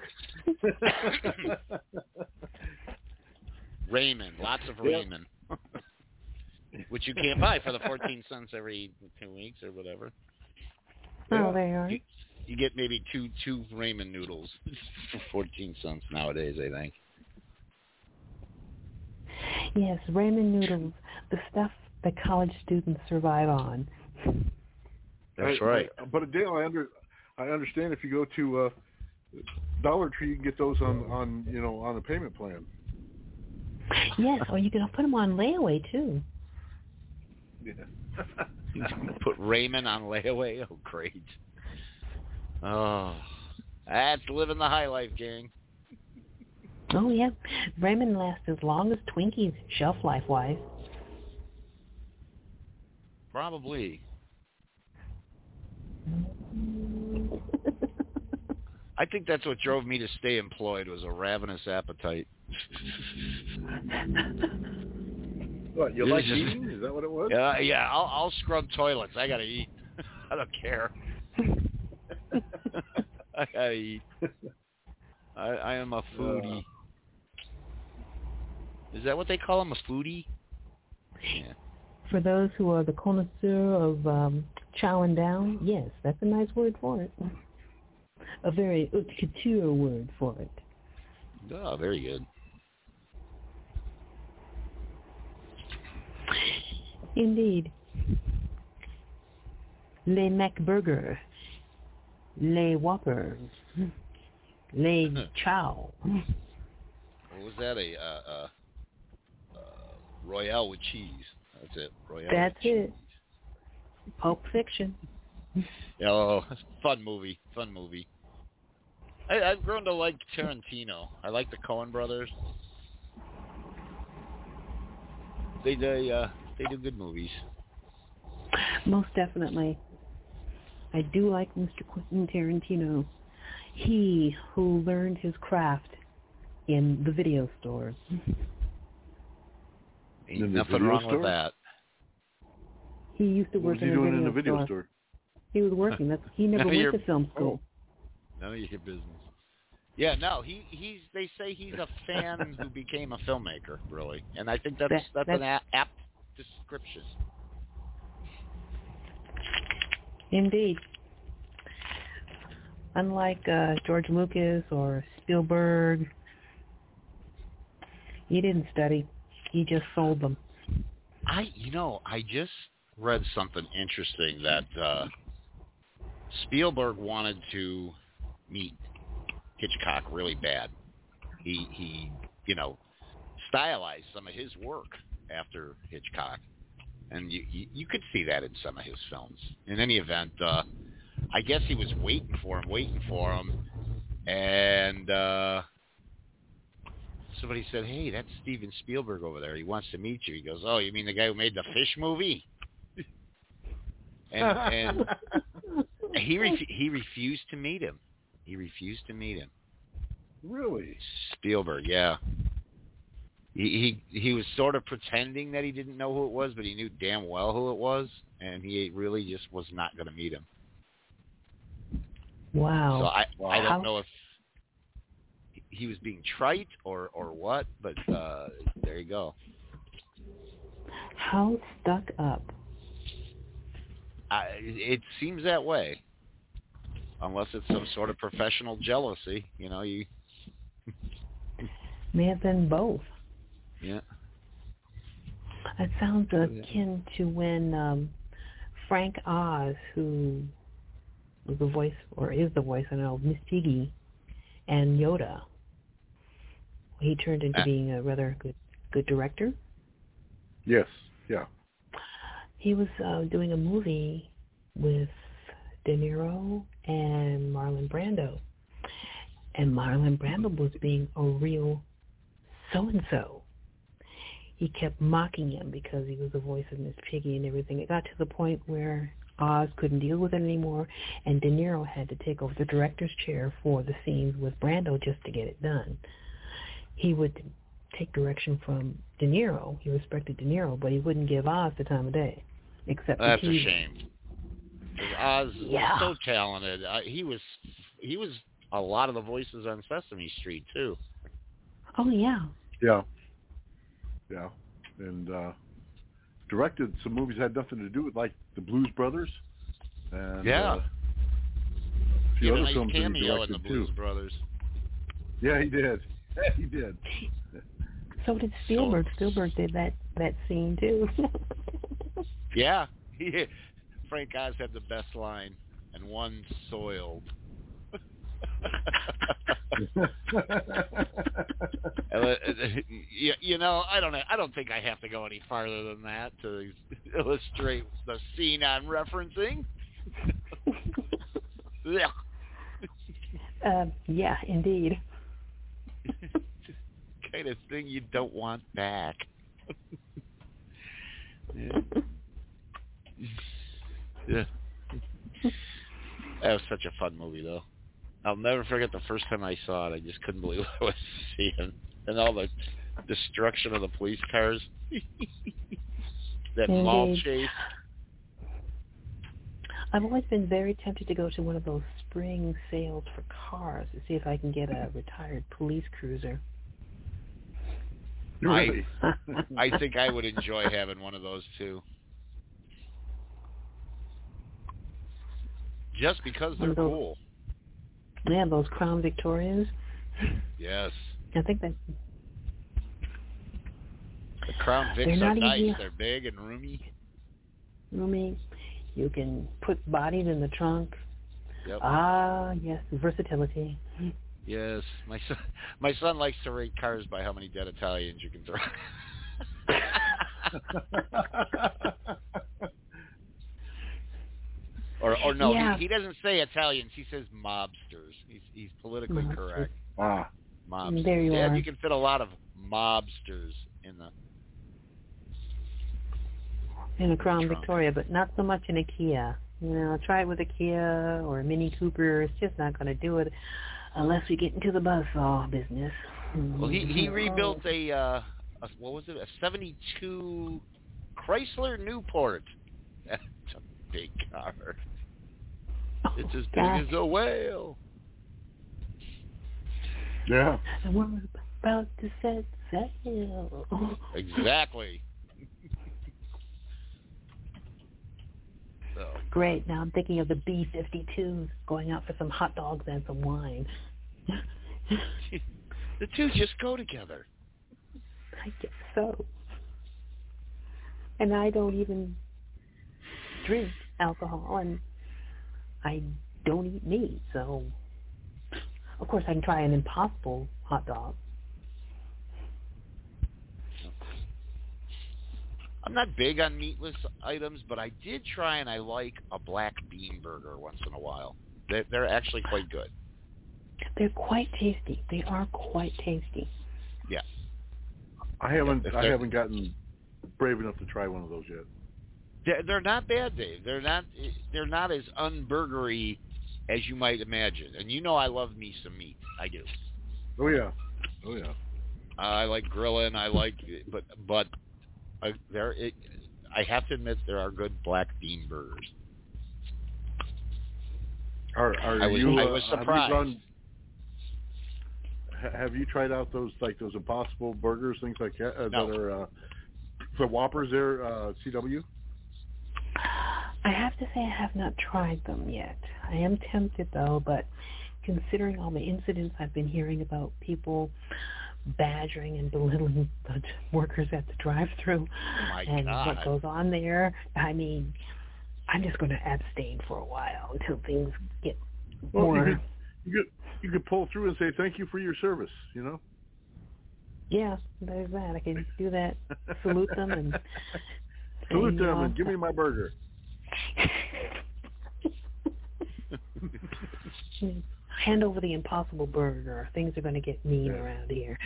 Raymond, lots of Raymond. Which you can't buy for the 14 cents every 2 weeks or whatever. Oh, there you are. You get maybe two ramen noodles for 14 cents nowadays, I think. Yes, ramen noodles, the stuff that college students survive on. That's right. But Dale, I understand if you go to Dollar Tree, you can get those on a payment plan. Yes, or you can put them on layaway too. Yeah. Put ramen on layaway? Oh, great. Oh, that's living the high life, gang. Oh, yeah. Ramen lasts as long as Twinkies, shelf life-wise. Probably. I think that's what drove me to stay employed, was a ravenous appetite. What, you like eating? Is that what it was? Yeah. I'll scrub toilets. I gotta eat. I don't care. I gotta eat. I am a foodie. Is that what they call them, a foodie? Yeah. For those who are the connoisseur of chowing down, yes, that's a nice word for it. A very haute couture word for it. Oh, very good. Indeed. Les McBurger, Les Whopper, Les Chow. What was that? A Royale with cheese. That's it. Royale That's with cheese. it. Pulp Fiction. Oh, fun movie. I've grown to like Tarantino. I like the Coen brothers. They do good movies. Most definitely. I do like Mr. Quentin Tarantino. He who learned his craft in the video store. Ain't nothing wrong with that. He used to work in a video store. He was working. He never went to film school. None of your business. Yeah, no, they say he's a fan who became a filmmaker, really, and I think that's an apt description. Indeed. Unlike George Lucas or Spielberg, he didn't study. He just sold them. I just read something interesting that Spielberg wanted to meet Hitchcock really bad. He stylized some of his work after Hitchcock, and you could see that in some of his films. In any event, I guess he was waiting for him, and somebody said, "Hey, that's Steven Spielberg over there. He wants to meet you." He goes, "Oh, you mean the guy who made the Fish movie?" and he refused to meet him. Really? Spielberg, yeah. He was sort of pretending that he didn't know who it was, but he knew damn well who it was, and he really just was not going to meet him. Wow. So I don't know if he was being trite or what, but there you go. How stuck up? It seems that way. Unless it's some sort of professional jealousy, you... May have been both. Yeah. It sounds akin to when Frank Oz, who was the voice, or is the voice, I don't know, Miss Piggy and Yoda, he turned into being a rather good director. Yes, yeah. He was doing a movie with De Niro and Marlon Brando. And Marlon Brando was being a real so-and-so. He kept mocking him because he was the voice of Miss Piggy and everything. It got to the point where Oz couldn't deal with it anymore, and De Niro had to take over the director's chair for the scenes with Brando just to get it done. He would take direction from De Niro. He respected De Niro, but he wouldn't give Oz the time of day. Except that's a shame. Oz was so talented. He was a lot of the voices on Sesame Street too. Oh yeah. Yeah. And directed some movies that had nothing to do with, like the Blues Brothers. And, a few other nice films cameo in the too. Blues Brothers. Yeah, he did. So did Spielberg. Spielberg did that scene too. Yeah. Frank Oz had the best line, and one soiled. I don't think I have to go any farther than that to illustrate the scene I'm referencing. Yeah, indeed. Kind of thing you don't want back. Yeah. That was such a fun movie, though. I'll never forget the first time I saw it. I just couldn't believe what I was seeing. And all the destruction of the police cars. That mall chase. I've always been very tempted to go to one of those spring sales for cars to see if I can get a retired police cruiser. Really? I think I would enjoy having one of those, too. Just because they're cool. Yeah, those Crown Victorias. Yes. I think that... The Crown Vics are nice. They're big and roomy. Roomy. You can put bodies in the trunk. Yep. Ah, yes, versatility. Yes. My son likes to rate cars by how many dead Italians you can throw. Or no, he doesn't say Italians. He says mobsters. He's politically correct. Mobsters. There you are. You can fit a lot of mobsters in a Crown Victoria, but not so much in a Kia. Try it with a Kia or a Mini Cooper. It's just not going to do it unless we get into the buzzsaw business. Well, he rebuilt a 72 Chrysler Newport. That's a big car. It's as big as a whale. Yeah. And we're about to set sail. Exactly. So. Great. Now I'm thinking of the B-52s going out for some hot dogs and some wine. The two just go together. I guess so. And I don't even drink alcohol, and I don't eat meat, so of course I can try an Impossible hot dog. I'm not big on meatless items, but I did try, and I like a black bean burger once in a while. They're actually quite good. They're quite tasty. They are quite tasty. Yeah. I haven't gotten brave enough to try one of those yet. They're not bad, Dave. They're not as unburgery as you might imagine. And you know I love me some meat. I do. Oh yeah. I like grilling. But I have to admit there are good black bean burgers. I was surprised. Have you tried out those Impossible burgers, things like that? No. That are the Whoppers there, CW? I have to say I have not tried them yet. I am tempted though, but considering all the incidents I've been hearing about people badgering and belittling the workers at the drive-thru what goes on there, I mean, I'm just going to abstain for a while until things get more. You could pull through and say thank you for your service. Yeah, there's that. I can do that. Salute them and salute them and give me my burger. Hand over the Impossible burger. Things are going to get mean around here.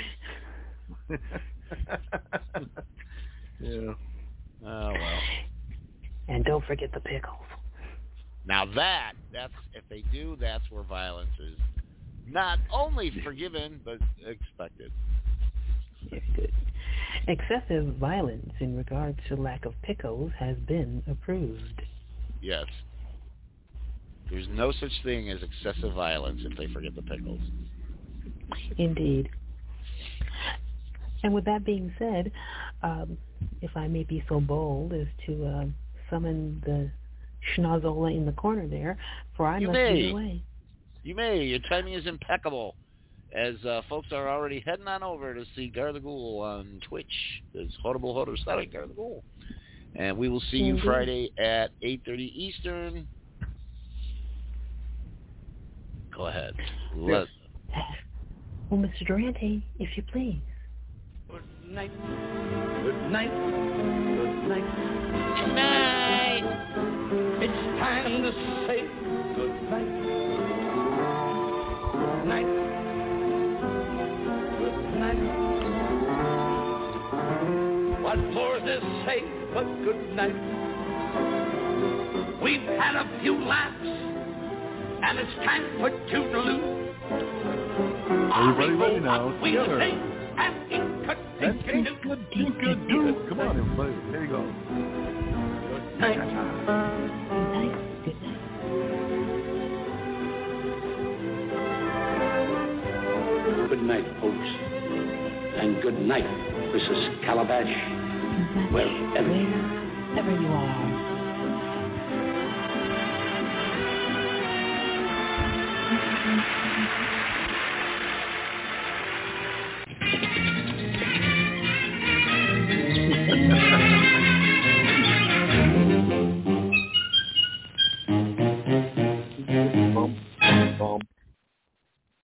Yeah. Oh well. And don't forget the pickles. Now that's if they do, that's where violence is not only forgiven but expected. Very good. Excessive violence in regards to lack of pickles has been approved. Yes. There's no such thing as excessive violence if they forget the pickles. Indeed. And with that being said, if I may be so bold as to summon the schnozola in the corner there, for I must be away. You may. Your timing is impeccable. As folks are already heading on over to see Gardaghul on Twitch. There's Horrible Horror Static Gardaghul. And we will see you Friday at 8:30 Eastern. Go ahead. Well, Mr. Durante, if you please. Good night. Good night. Good night. Good night. It's time to say good night. Good night. Good night. What more to say but good night? We've had a few laughs, and it's time for toodaloo. Everybody ready now? We'll Together. sing and Good. Come on, everybody. Here you go. Good night. Good night. Good night. Good night, folks. And good night, Mrs. Calabash. Wherever you are.